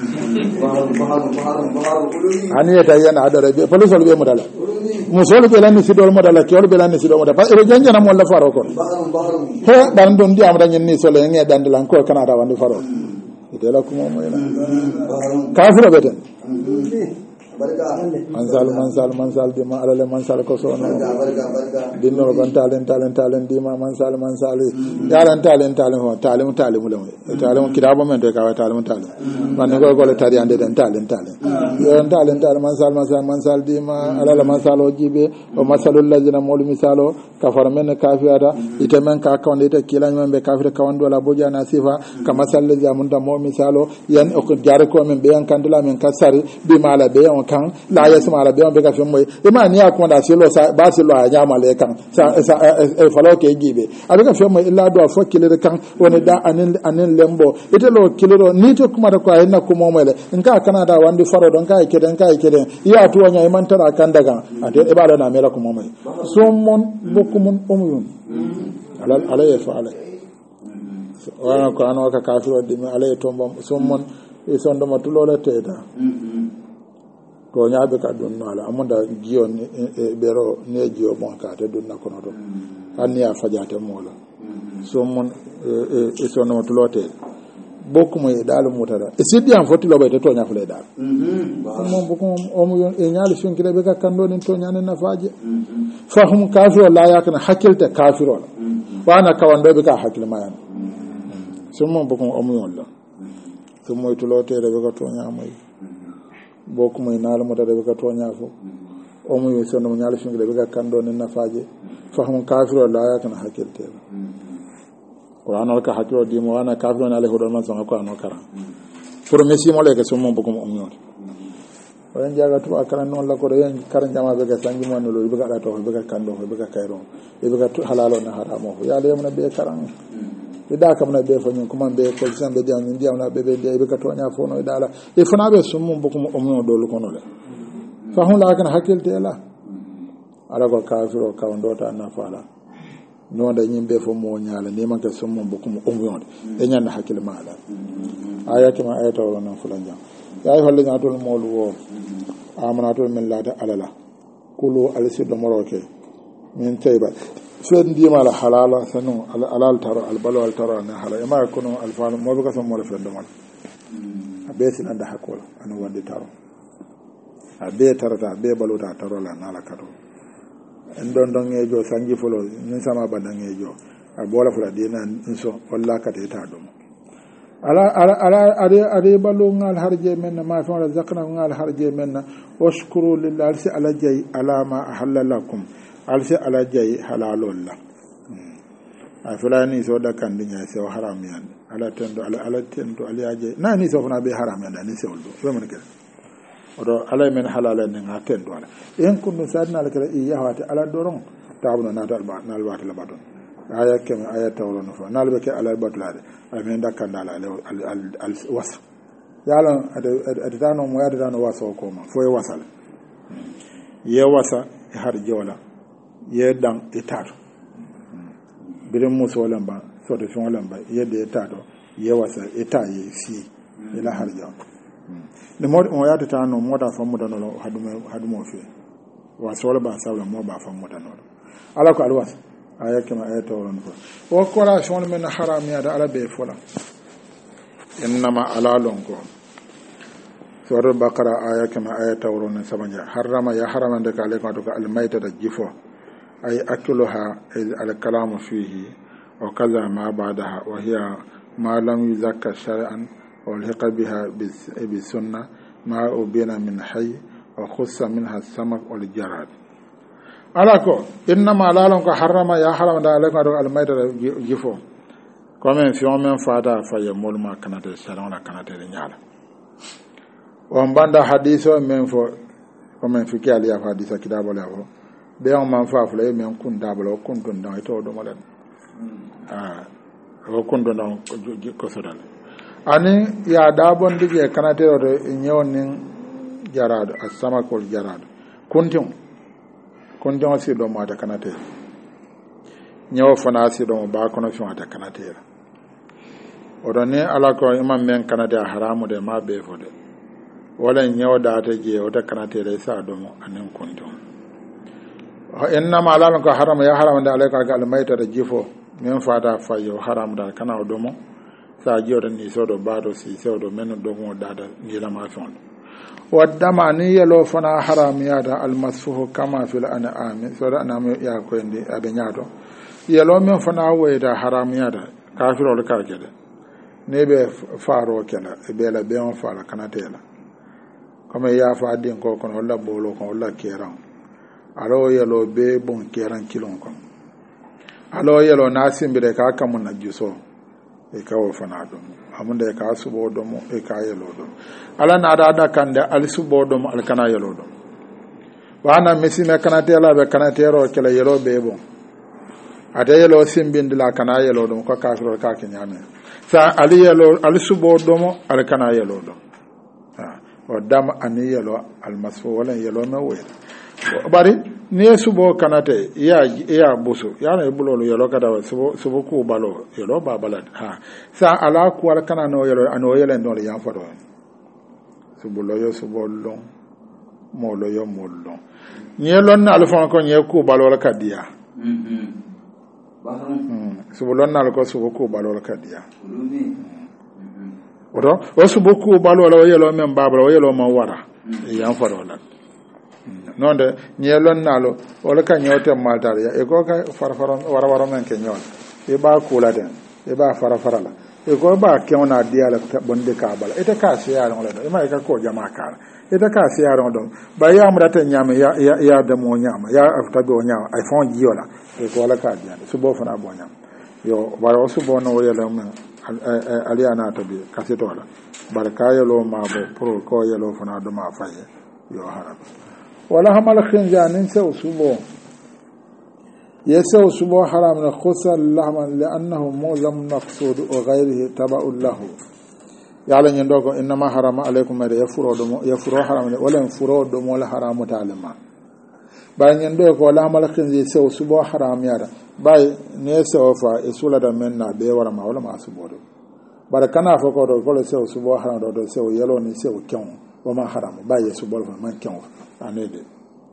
ani eta yana adara be polo sol be mo dala musol be lan si dol mo dala ke be lan si dol mo dala e janja na mo la faro ko he dan don di amra nyen ni sol nge dan lan ko kana da wandi faro ite la ko mo ila kafiro beten mansal dima alale mansal ko sono dinno ban talen dima mansal yaran talen ho talim kirabo men de ka talim man go go le tari ande den talen yaran talen mansal dima alale mansalo jibe o masalul ladina mol misalo kafara men kafiyata itemen ka kawde te kilan men be kafir kawando la boja na sifa kama salle jamunta mo misalo yan o ko jare ko men be yan kandula men kasari bi mala be on kan la yasma ala be on be ka fe moy e ma ni akonda silo sa ba silo a nyama le kan sa e falo ke gibe abi ka fe moy illa do fo kilere kan woni da anen lembo ite lo kilero ni to kuma da ko ay na ko mo mele nka kana da wandi faro don kai keden ya to nya man tara kan daga ade e ba da na mela ko mo mai somon bokumun umyun ala ya fa ala wana ko an waka kafiro dimi alay tomba sommon e sondo matulola teda to nyaabe ka don nala amunda giyo e bero ne giyo bon ka te donna kono do anni a fajate mola sommon e sondo matulola teda bokkumo e dal mutara e siddi an foti lobe te to nya fule dal mom bokkum o mo e nyaali finkire be ka kando nin to nyane na faaje fahum kafiro la yakna hakilte kafiro wana kawando be ka hakil mayan summo bokkum o mo yolla summo to lote be ka to nya moy bokkum e naal mutara be ka to nya fo o mo yo sono nyaali finkire be ka kando nin na faaje fahum kafiro la yakna hakilte Qur'an ka hakilo di mo wana kafiro na le hodon man songa ko ano kara promesi mo le ke somo bokum umyon wayan jaga to akara non la ko ren karan jama be ga sangi mo no lo be ga to be ga kando be ga kayro be ga to halalo na haramo ya le mo na be karan be da kam na be fo nyum kuma be ko sambe de nyum diam na be be ga to nya fo no dala e fona be somo bokum umyon do lu kono le fa hon la kan hakil te la ala ko kafiro ka ndota na fala no da nyimbe fo mo nyaala ni man ka sommo bokum umyonde e nyanna hakil maala ayati ma ayata wala fulanja ya ayi holle nyaatol molu wo amanatol min laada alala kulu alsido moroke min tayba fen di mala halala sanu alal taro albalo al taro na hala ma kono alfal mo be ka sommo le fen do mal abe sin anda hakol anu wande taro abe tarata abe balota taro la nala kato en don ngejo sangi folo min sama banda ngejo a bola fula dina nso walla kate ta dum ala ade balu ngal harje men ma fa wala zakna ngal harje men washkuru lillahi si ala jay ala ma halalakum alsi ala jay halalullah a fulani so da kan dinya so haram yan ala tendo ala tendo ala jay na ni so fana be haram yan ni so do be man kala odo ala men halala ne ngaten do ala en kunu sadna ala kala iya wata ala doron tabuna na dalba na alwata la badon aya kem aya tawlo no fa nalbe ke ala batlade ala men dakanda ala al wasa yala adano mo adano wasa ko ma fo wasal ye wasa har jola ye dan itato birin muso lamba so de fon lamba ye de itato ye wasa itaye fi ila har jola ne mo yata tano mo da famu da no hadumo fe wa so ba sawla mo ba famu da no ala ko alwas ayake ma ayata wala no o ko la shon men haram ya da ala be fola innama ala lonko sura baqara ayake ma ayata wala no sabanja harama ya harama de kale ko to almayta da jifo ay akluha al kalamu fihi wa kaza ma ba'daha wa hiya ma lam yuzakka shar'an والحق بها بالسنة ما أبين من حي وخص منها السمك والجراد ألاكو إنما لا لنك حرم يا حرم دا عليكم الميتة جفو كما في يوم فادا فيمول ما كانت السلام ولا كانت النيالة ومبanda حديثو من فو كما في كالي حديث كتاب له بيوم من فافله من كن دابلو كن كن دا يتو دو مالن وكن دون كسرال ani ya dabon dige kanate o nyonin jarado asama ko jarado kuntum si do mata kanate nyawo fana si do ba kono fi mata kanate o do ne ala ko imam men kanate haramu de ma be fode wala nyawo da ta je o ta kanate re sa do mo anen kuntum inna ma ala ko haramu ya haramu da alayka ga almayta da jifo men fata fayo haramu da kana o do mo sa jore ni so do bado si so do men do mo dada ni la ma fon waddama ni yelo fana haramiyata almasfuhu kama fil an'am so da anam ya ko ndi abe nyaato yelo men fana wayda haramiyata kafirol karkede ne be faro kala be la be on fara kanatela comme ya fa din ko kono walla bolo ko walla keran alo yelo be bon keran kilon ko alo yelo nasimbire ka kamun na juso e kawo fana dum amunda ka subo dum e ka yelo dum ala na da kande al subo dum al kana yelo dum wana mesime kanatela be kanatero kala yelo be bon ata yelo simbindi la kana yelo dum ko kafiro ka kenyame sa ali yelo al subo dum al kana yelo dum o dam ani yelo al masfu wala yelo me we bari ni subo kanate ya busu yana bulolo yelo kada subo ku balo yelo ba balad ha sa ala ku al kana no yelo ano yelo ndo le yan fado subo lo yo subo lo mo lo yo mo lo ni yelo na al fon ko ni ku balo la kadiya subo lo na al ko subo ku balo la kadiya oto o subo ku balo la yelo men babra o yelo man wara yan fado la nonde nyelon nalo wala ka nyote maltar ya e ko ka farfaron wara men ke nyol e ba kula den e ba farafara la e ko ba ke ona diala bonde ka bala ete ka siyaron wala e ma ka ko jama kala ete ka siyaron don ba ya amrata nyama ya da mo nyama ya afta go nyama ay fon jiola e ko wala ka diala subo fana bo nyama yo wara subo no yelo men aliana to bi kasitola barka yelo ma bo pro ko yelo fana do ma faye yo haram wala hamal khinja nin se usubo yese usubo haram na khusa lahman li'annahu muzam maqsud wa ghayrihi taba'u lahu yala nyendo ko inma harama alaykum ma yafuro haram wala furo do mo la haramu talima ba nyendo ko wala hamal khinja se usubo haram yara bay ne se ofa isula da menna be wara ma wala ma subo do barakana fo ko do ko se usubo haram do se yelo ni se o kyon o ma haram ba yesu bol man kyon anede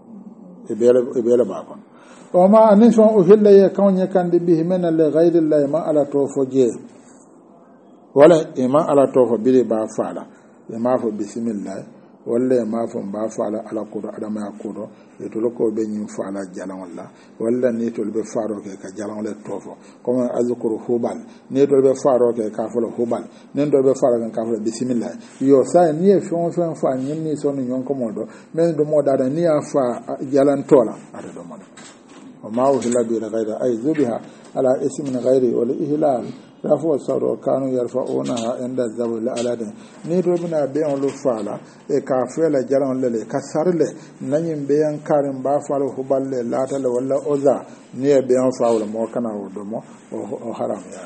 ibele ba kon o ma anin so o hilla ye kawnya kandi bihi min la ghayri llahi ma ala tofo je wala ima ala tofo bile ba fala ima fo bismillah wala ima fo ba fala ala kudo adama ya kudo e to loko be nyim fala jalan wala ni to be faro ke ka jalan le tofo comme azkuru hubal ni to be faro ke ka fo hubal nen do be faro ke ka fo bismillah yo sa ni e fon fa nyim ni so ni nyon ko modo men do moda da ni afa jalan tola ata do modo o ma uhilla bi ghayra ay zubiha ala ismin ghayri wal ihlal rafu sawro kanu yarfa'una inda zawil alad ni do bina be on lu fala e ka fela jalan lele ka sarle nanyim be yan karim ba fala huballe latale wala oza ni be on fawla mo kana o do mo o haram ya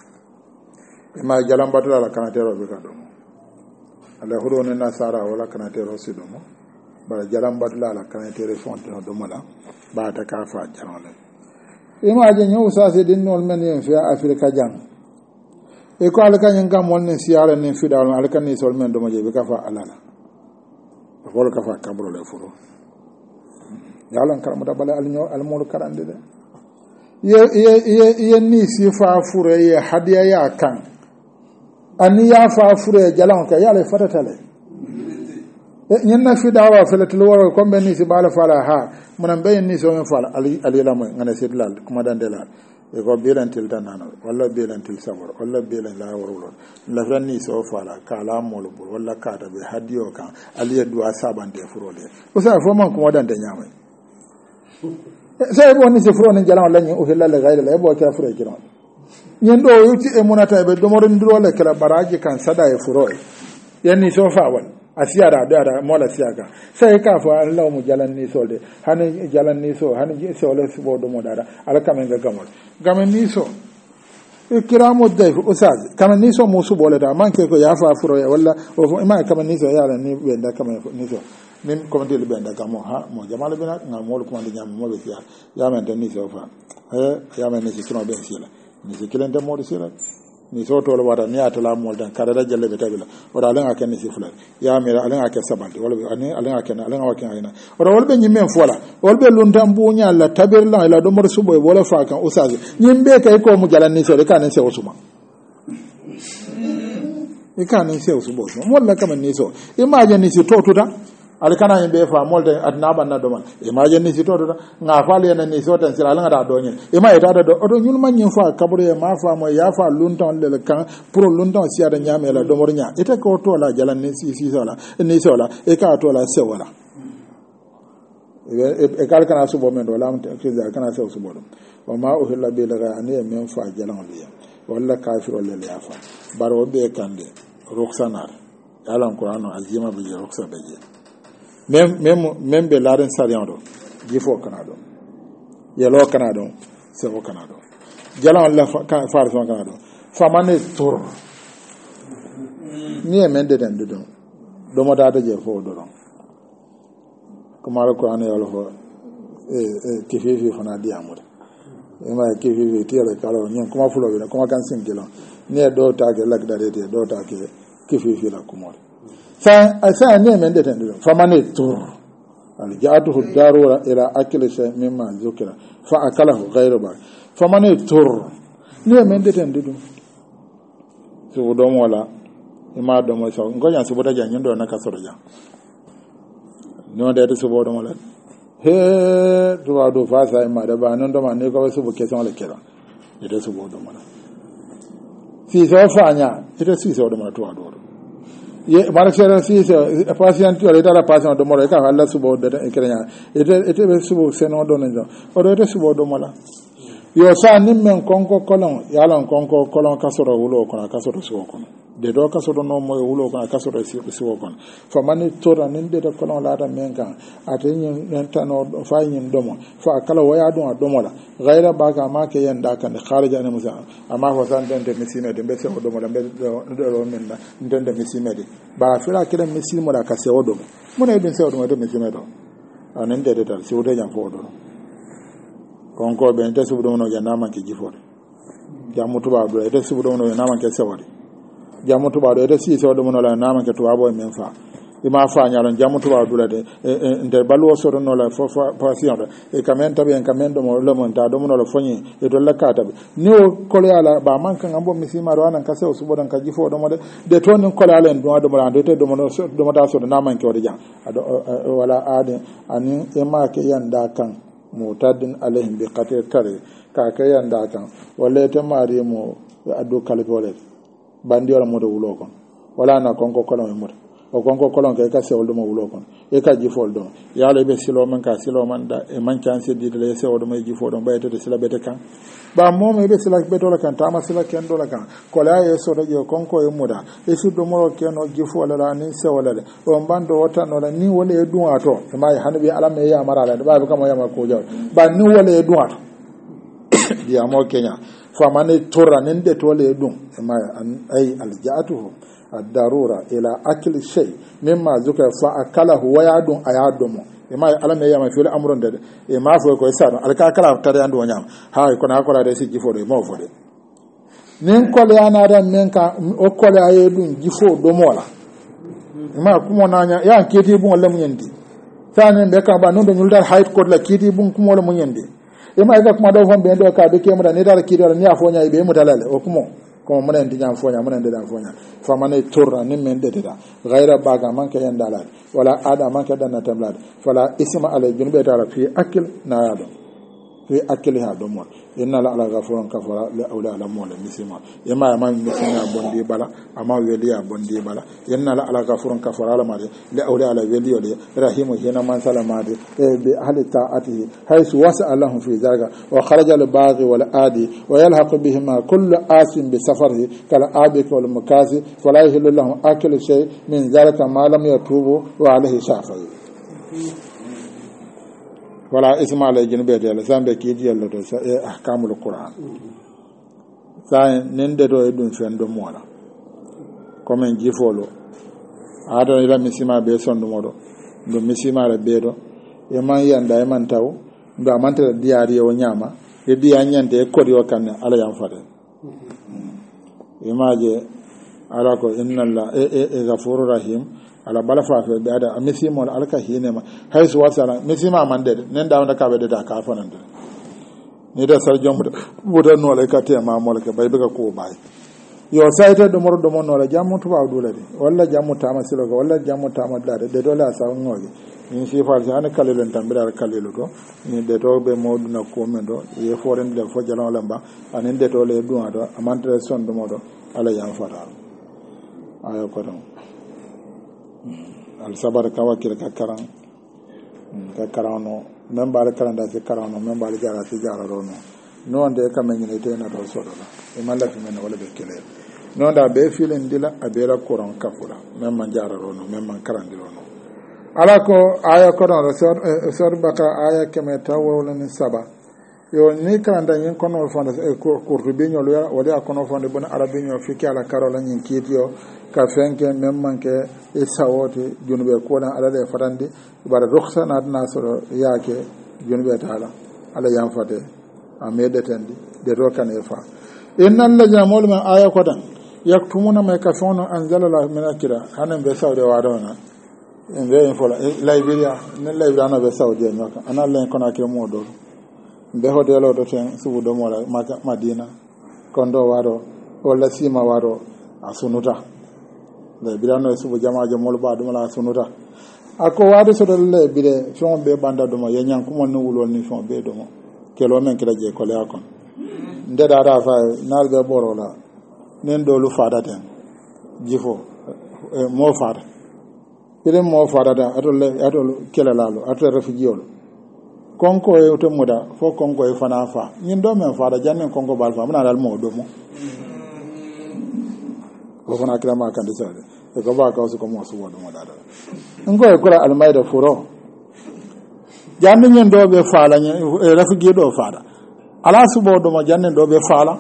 da ma jalan batula la kana tero be ka do mo ala hudo ne nasara wala kana tero si do mo ba jalan batula la kana tero fonte do mo la ba ta ka fa jalan le imaje nyu sa se din nol men en fi afrika jam e ko alaka nyen kam wonne siara ne fi dal alaka ni sol men do mo je be ka fa alala ko ka fa kabro le furo yalan karam da bala alnyo almol karande de ye ni si fa fure ye hadiya ya kan ani ya fa fure jalan ka yale fatatale nyen na fi dawa felatul woro ko ben ni si bala fala ha munan bayin ni so men fala ali la mo ngana sidlal kuma dandela e ko bilan til tanana walla bilan til sabor walla bilan la warulon la ranni so fala kala molo bol walla kada be hadiyo kan ali duwa sabande furole o sa fo man kuma dande nyamay sai bo ni se furo ni jalan walla ni o hilla la gayla e bo ka furo kiran nyen do yuti e munata be do morin drole kala baraji kan sada e furo yanni so fa wal asiyara da mola siyaka sai ka fa Allah mu jalan ni solde hani jalan ni so hani so le subo do mo dara ala kamen ga gamol gamen ni so ikramu dayf usaz kamen ni so mu subo le da man ke ko ya fa furo wala o ma kamen ni so yala ni be da kamen ni so nim ko de be da gamo ha mo jamal be na ngam ko de nyam mo be ya men ni so fa ya men ni sikino be sila ni sikilen de mo de sila ni soto lo wada ni atala mol dan karada jalle be tabila wada alen aken ni sifla ya mera alen aken sabande wala ani alen aken alen waken ayna wada wolbe nyimen fola wolbe luntam bunya la tabir la ila do mor subo wala fa kan usaz nyimbe kay ko mu jalan ni so de kan se osuma e ka ni se su bo mo la kama ni so imagine ni si to tuta al kana yimbe fa molde adna banna do man imagine ni si to tuta nga fa le na ni so tan sira nga da do nyen ima ita da do odo nyul man nyen fa kabure ma fa mo ya fa lunton le kan pour lunton si ada nyame la do mor nya ite ko to la jalan ni si so la ni so la e ka to la se wala e kal kana su bo men do lam te ke kana se su bo do wa ma uhilla bi daga ani men fa jalan liya walla kafiro le ya fa baro be kande roksanar yalan qur'ano azima bi roksa be même be laren sariyan do jifo kana do yelo kana do sebo kana do jalan la far son kana do famane tur ni e mende den do mo data je fo do kuma alquran yalo fo kififi fana di amure e ma kififi tiele kala nyen kuma fulo be kuma kan sin gelo ni e do ta ke lak dare de do ta ke kififi la kumore sa ne mende den do famane tur aljaatuhu darura ila akli shay mimma zukira fa akalahu ghayru ba famane tur ni mende den do so do mo la ima do mo so ngonya so boda jan ndo na kasoro jan no de so boda mo la he do fa sa ma da ba non do ma ne ko so bo keson le kera de so boda mo la si so fanya ite si so do mo to do ye marakera si so patient yo da patient do mo ka alla so boda e kera ite be so bo seno do ne o do so boda mo la yo sa nimmen konko kolon yalan konko kolon kasoro wulo kono kasoro so kono de do kasoro no moy wulo kono kasoro so kono fa mani tora ninde de kolon la da men kan atenyin nentano fa yin domo fa kala waya don domo la gaira baga ma ke yanda kan kharija ne musa amma fa san den de misime de be se o domo la be do men da den de misime de ba fira kire misimo la ka se o domo mun e den se o domo de misime do anen de dal se o de jam fo do konko be ente subudo no ya nama ke jifore jamu tuba do ete subudo no ya nama ke sewade jamu tuba do ete si sewdo no la nama ke tuba bo men fa ima fa nyalon jamu tuba do de nder balu soro no la fo patient e kamen tabe en kamen do mo le mon ta do mo no fonyi e do la kata be ni o kole ala ba man kan ambo misima ro anan ka sew subudo kan jifo do mo de to ni kole ala en do mo la de do mo ta so nama ke wadi jam wala ade ani e ma ke yanda kan mutadin alaihim bi qatir kare ka kayan da kan wala ta mari mo adu kalbole bandi wala mo do wulo kon wala na konko kolon mo o konko kolon ke ka sewdo mo wulo kon e ka jifol do yalla be silo man ka silo man da e man chance di le sewdo mo jifo do bayte de sila bete kan ba mo me be sila beto la kan tama sila ken do la kan kola e so do yo konko e muda e su do mo ken no jifo la ni sewala de o bando wota no la ni wala e dun ato e mai hanbi alama e ya marala de ba kama ya ma ko jaw ba ni wala e dun ato dia mo kenya fa mane torra nende to le dun e mai ay aljaatuhu ad-darura ila akli shay mimma zuka fa akalahu wa yadun ayadumo e mai alama ya ma fi amrun de e ma fo ko isa alka kala tare andu nyam ha ko na ko la de si jifo do mo fo de nin ko le ana dan men ka o ko le ay dun jifo do mola ma kuma nanya ya kiti bun wala mun yandi sanen be ka ba non do nyul height code la kiti bun kuma wala mun yandi e ma ga kuma do fon be do ka be ke mu da ne dara kiti wala ni afonya be mu dalale o kuma ko mun en dinya fonya mun en de da fonya fa mane turra nin men de da gaira baga man ka yanda la wala ada man ka dana tamlad fala isma ala junbe tara fi akil na yado fi akliha do mo inna la ala ghafurun kafara la awla ala mo la misima yama man misina bondi bala ama weliya bondi bala inna la ala ghafurun kafara la made la awla ala weliyo de rahimu hina man salama de bi ahli ta'ati haythu wasa allahum fi zalika wa kharaja al baghi wal adi wa yalhaq bihima kullu asin bi safarihi kal abik wal mukasi fala yahillu lahum aklu shay min zalika ma lam yatubu wa alayhi shafi wala ismaila jinbe de la sambe ki diyallo to ahkamul qur'an sa nende do edun fendo mola comme jifolo ada ila misima be sondo modo do misima re bedo e man yanda e man taw do amanta diari o nyama e diya nyande e kodi o kanne ala yam fade imaje ala ko innalla e ghafurur rahim ala bala fa fe be ada misima wala alka hinema haysu wasala misima mande nen da wanda ka be da ka fanande ni da sar jom buda no le ka te ma mo le ka bay be ko bay yo sayte do moro do mon wala jammu to ba dulade walla jammu tama silogo walla jammu tama dade de dola sa ngoje ni fi fal jana kalelen tambira kalelu to ni de to be moduna ko men do ye foren de fo jalo lamba anen de to le duwa do amantre son do modo ala yam fata ayo ko don al sabar ka wakil ka karano membal karanda se karano membal jara se jara rono non de kamen ni te na do sodo e malla fi men wala be kele non da be filen dila abera kuran kafula memman jara rono memman karandi rono ala ko aya ko don sor baka aya keme tawwala ni saba yo ni karanda yin kono fonda ko be nyol wala kono fonda bon arabi nyol fi kala karola nyin kitiyo ka fenke memman ke isawote junube ko dan ala de farandi bara rukhsa na adna soro yake junube taala ala yam fate amede tendi de rokan e fa innal lajna mulma aya ko dan yaktumuna ma kafono anzala la min akira hanan be sawde wadona en be fola liberia ne liberia na be sawde nyoka ana len kono ke modo be hodelo do ten subu do mola madina kondo waro wala sima waro asunuta le birano subu jamaaje mol ba dum la sunuta ako wade so dal le bire fon be banda dum ya nyan kuma no wulol ni fon be dum kelo men kila je ko le akon nde da da fa nal be borola nen do lu fada den jifo mo fada bire mo fada da atol kela lalo atol refugiol konko e to muda fo konko e fana fa nyin do men fada janne konko bal fa mna dal mo do mo ko fana kila ma kan de sare e ko ba ka su ko mo su wodo mo dada ngo e kula almayda furo janne nyen do be fala nyen rafigi do fada ala su bo do mo janne do be fala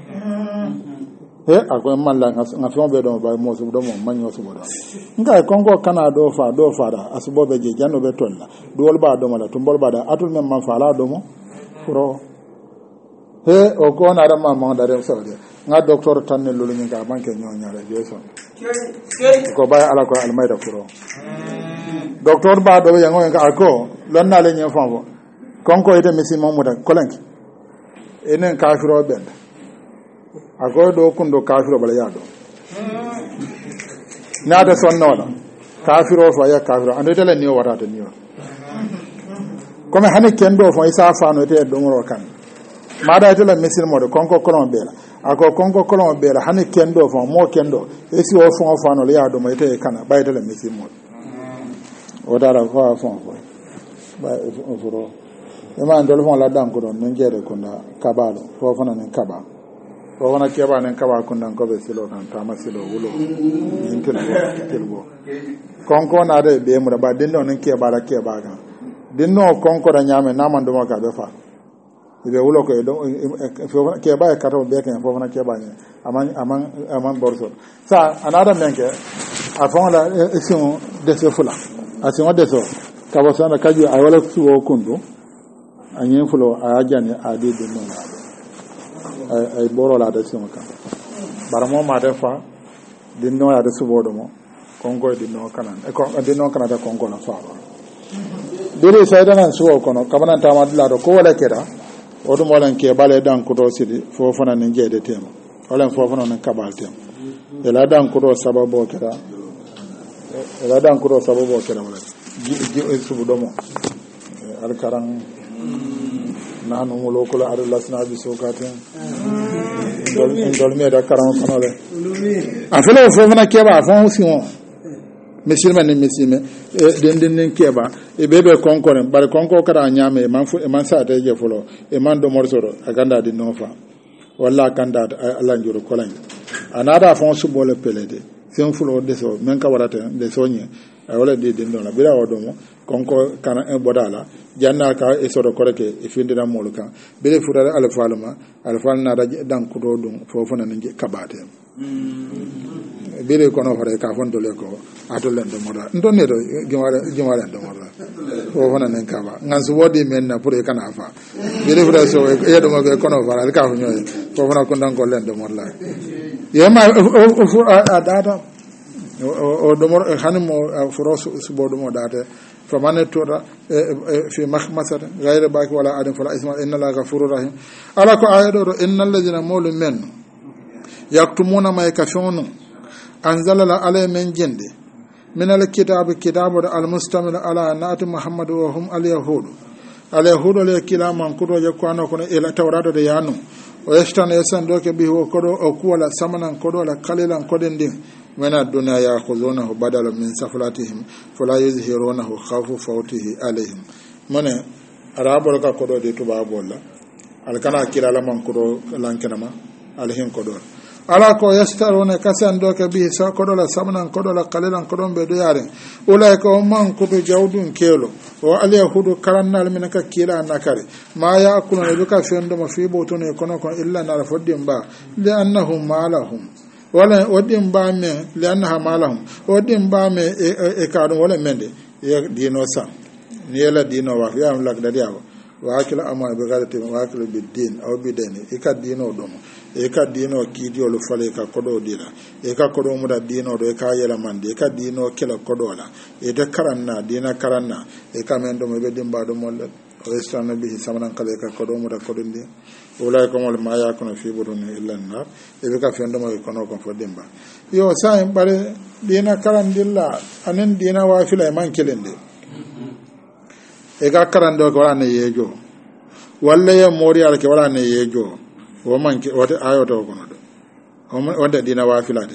he ako malla nga fi be do ba mo su do mo manyo su bo do nga e kongo kana do fada asubo be je janno be tolla do ba do mo la tumbol ba da atul men man fala do mo furo he o ko na da ma da re sawde nga docteur tanne lolu ngi ka banke nyonyare jeso ko bay ala ko almayda furo docteur ba do yango nga ako lon na le nyen fango konko ite misi mamuda kolenki enen kafiro benda ako do kundo kafiro bala yado na da sonnola kafiro fa ya kafiro ande tele ni warata ni comme hane kendo fa isa fa no te do ngoro kan mada tele misil mo do konko kolon bela ako konko kolon bela hane kendo fa mo kendo esi o fa no le yado mo te kana bay tele misil mo o dara fa ba furo ema ndol fon la dan ko don ngere ko na kabalo fo fana nen kaba fo fana keba nen kaba ko dan ko be silo tan tama silo wulo nin telbo konko na de be mu ba dinno nen keba la keba ga dinno konko da nyame na man do ma ka be fa ibe wulo ko do fo keba e kato be ken fo fana keba ni aman borso sa anada menke afon la esion de se fula asion de so kabo sana kaju ay wala suwo kundu anyen fulo ajani ade de non ay boro la de sima kan baramo ma de fa din no ya de subo do mo kongo di no kanan e ko di no kanata kongo na fa dele sayda nan suwo kono kabana tama dilla do ko wala keda o do mo lan ke bale dan ko do sidi fo fana ne jede tema wala fo fana ne kabal tema e la dan ko do sababo keda wala ji subo do mo al karan nanu mulo ko la arla sna bi sokaten ndol me da karam kono le afelo fo na keba fo siwon mesilma ni mesime den keba e bebe konkore bare konko kara nyame man sa te je folo e man do morsoro aganda di nofa walla kanda ala njuro kolan anada fo su bole pelede sen fulo de so men ka warata de sonye ay wala de den dona bira wodo mo konko kana en bodala janna ka e soro koreke e findina moluka bele furare alfalna da dan kudo dum fofo nan nge kabate bele kono fare ka fon dole ko atolen do moda ndonne do gimare do moda fofo nan kaba ngansu wodi men na pour e kana fa bele furare so e do mo kono fare ka fo nyoy fofo na ko dan ko len do moda yema o data o do mo hanimo furo subo do mo data فمن تورا في مخمسة غير باك ولا عدم فلا اسم إن الله غفور رحيم على كو آية إن الذين مولوا من yaktumuna may ka fonu anzalala alay men jende min alkitabi kitabu almustamil ala naati muhammad wa hum alyahudu le kila man kudo je kwano kono ila tawrado de yanu o yastana yasando ke bi o kodo o kuwala samanan kodo la kalilan koden din mena dunya ya'khudunahu badala min saflatihim fala yuzhirunahu khawfu fawtihi alayhim mane arabol ka kodo de tuba bolla alkana kila la man kodo lankenama alhin kodo ala ko yastaruna kasando ke bi sa kodo la samanan kodo la kalilan kodo be do yare ulai ko man kuto jawdun kelo o alyahudu karannal min ka kila nakare ma ya'kuluna luka fendo ma fi botone kono ko illa nar foddim ba li annahum malahum wala odin ba me li annaha malahum odin ba me e kaadum wala mende e dino sa ni yela dino wa ya am lak dadiawo wa akila amma be galati wa akila bid din aw bidani e ka dino domo e ka dino kidio lo fale ka kodo dira e ka kodo muda dino do e ka yela mande e ka dino kila kodo la e de karanna dina karanna e ka men do me be dimba do molle o istana bi samanan kale ka kodo muda kodo ndi ulai ko mol ma ya kono fi budun illa na e be ka fendo mo kono ko fo dimba yo sa en bare dina karandilla anen dina wa fila man kelende e ga karando ko wala ne yejo walla ya mori ala ke wala ne yejo o man ke wata ayoto ko no do wanda dina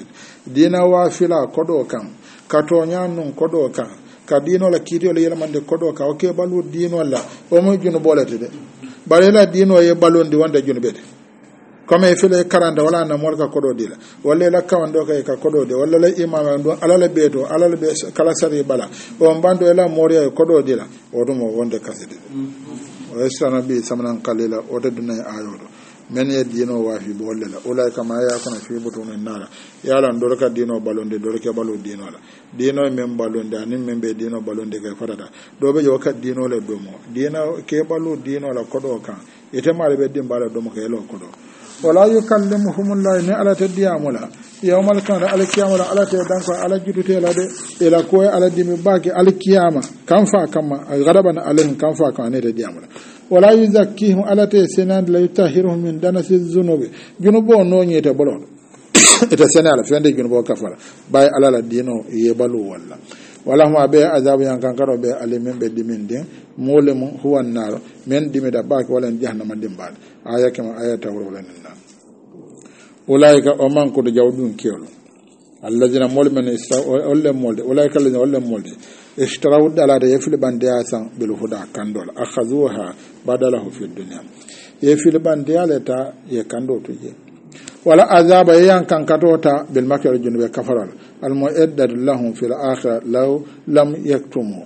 wafila kodo kam ka to nyanun kodo kam ka dino la kidio le yelmande kodo ka o ke balu dino la o mo junu bolete de bare la dino ye balondi wanda junu bede comme fele karanda wala na molka kodo dila walla la kawando ka kodo de walla la imama ndo alala beto alala be kala sari bala o mbando ela moriya kodo dila o dum wonde kasede o estana bi samanan kalila o de dunay ayodo men ye dino wafi bolle la ulai kama ya kana fi butun nara ya lan dorka dino balonde dorke balo dino la dino men balonde anin men be dino balonde kay farata do be yo ka dino le domo dino ke balo dino la kodo kan ite mare be dim balo domo ke lo kodo wala yukallimuhumullahu ni ala tadiyamula yawmal kana ala kiyamula ala te danko ala judute la de ila ko ala dimi baki ala kiyama kan fa kama gadaban alaihim kan fa kan ne tadiyamula wala yuzakkihim ala te senan la yutahiruhum min danasi zunubi junubo no nyete bolon ita senala fende junubo kafara bay ala la dino yebalu wala huma be azabu yankan karo be alimin be dimin din molemu huwa nar men dimida baki wala jahannama dimbal aya kama aya tawro nan ulaika o man ko do jawdun kelo allazina molmen olle molde ulaika allazina olle molde ishtaraw dalada yefil bandiya san bil huda kandol akhazuha badalahu fi dunya yefil bandiya leta ye kando tuje wala azaba yankan katota bil makar junube kafaral al mu'addad lahum fil akhirah law lam yaktumu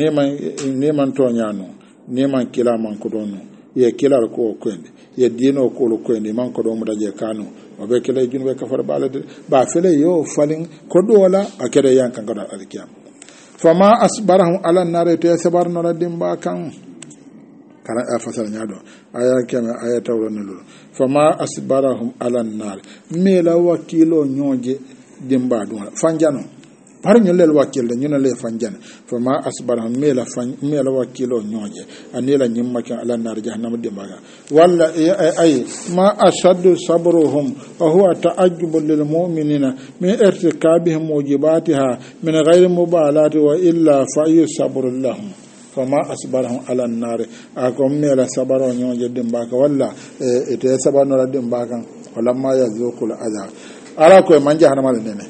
neman tonyano neman kila man kodono ye kila ko kwende ye dino ko lo kwende man kodo mu daje kanu obe kila junube kafar balade ba fele yo falin kodola akede yankan kada alkiyam fama asbarahum ala nare te sabarno radim ba kan kana afasal nyado aya kema aya tawro nulu fama asbarahum ala nar mela wakilo nyonje dimba dum fanjano par nyolel wakil de nyonale fanjana fama asbarahum mela wakilo nyonje anila nyimma kan ala nar jahannam dimba walla ay ma ashaddu sabruhum wa huwa ta'ajjub lil mu'minina min irtikabihim mujibatiha min ghayri mubalati wa illa fa yusabru lahum fama asbarahum ala nar akom mela sabaro nyonje dimba ka walla ite sabano la dimba kan wala ma yazukul azab ala ko man jahannama nene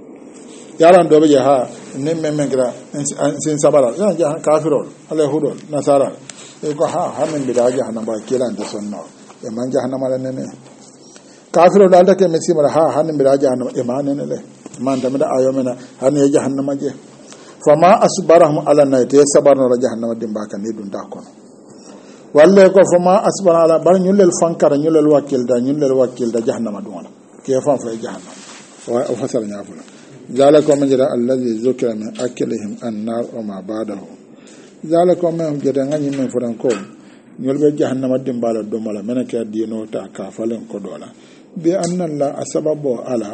yaran dobe je ha ne men gra sin sabara ya jahan kafirol ala hudol nasara ko ha men bi da jahannama kilan da sonno e man jahannama nene kafirol dalta ke mesima ha men bi da jahannama e man nene le man da ayomena han ye jahannama je fama asbarahum ala nayti sabarno la jahannama dimba kan ni dun da kono walle ko fama asbara ala bar nyulel fankara nyulel wakil da jahannama dum wala ke fa jahannama wa fasal nyafula zalika man jara allazi zukira min aklihim annar wa ma ba'dahu zalika man jara ngani men furan ko nyolbe jahannama dimbala do mala menake dino ta ka falen ko dola bi anna la asbabu ala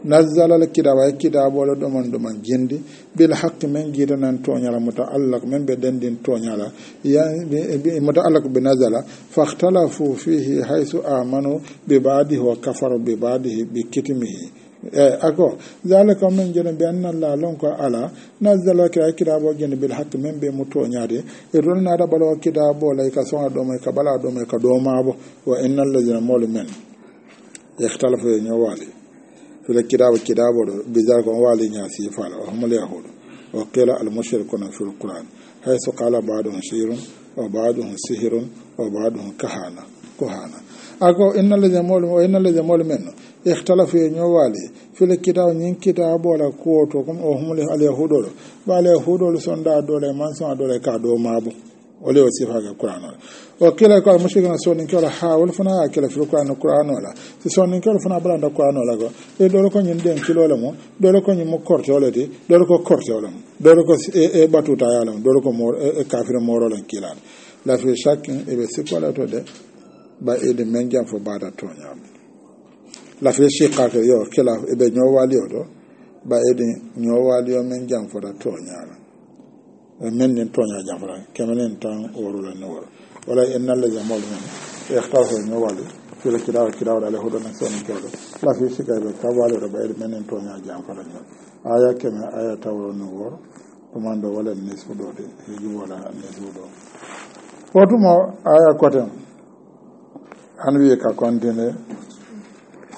nazzala al kitaba kitabo la doman jindi bil haqqi men gida nan toñala muta'allaq men be dendin toñala ya muta'allaq bi nazala fakhtalafu fihi haythu amanu bi ba'dihi wa kafaru bi ba'dihi bi kitmihi ako zalika men jene be anna la lon ko ala nazzala kitabo jene bil haqqi men be mutoñade e don na da balo kitabo lay ka so do may ka bala do may ka do mabo wa innal ladina mawli men yakhtalafu ñawali في الكتاب بذلك والي ناسي فعل وهم اليهود وقيل المشركون في القرآن حيث قال بعضهم شعر وبعضهم سحر وبعضهم كهانة أكو إن الذين مول منه اختلف ينوالي في الكتاب نين كتاب ولا كوتوكم وهم اليهود باليهود سندا دولة من سندا دولة كادو مابو wale wasifa ga Qur'an o kila ko mushrikin sonin kala hawul fana kila fi Qur'an wala si sonin kala fana branda Qur'an wala go e do ko nyin den kilo la mo do ko nyin mo korte wala di do ko korte wala do ko e batuta yala do ko mo e kafir mo ro lan kila la fi chacun e be sikola to de ba e de menjam fo bada to nyam la fi shiqa ko yo kila e be nyowali o do ba e de nyowali o menjam fo da to nyala men nen toña jamra kemenen tan worula ne wor wala innal la jamal men ikhtafu ne wali fil kiraw ala hudana son kedo la fi siga be kawale do bayde men nen toña jamra ne aya keme aya tawro ne wor komando wala nisfu do de heji wala nisfu do fotumo aya koten hanwi ka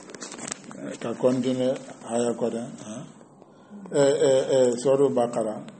kontine aya koten sodo bakara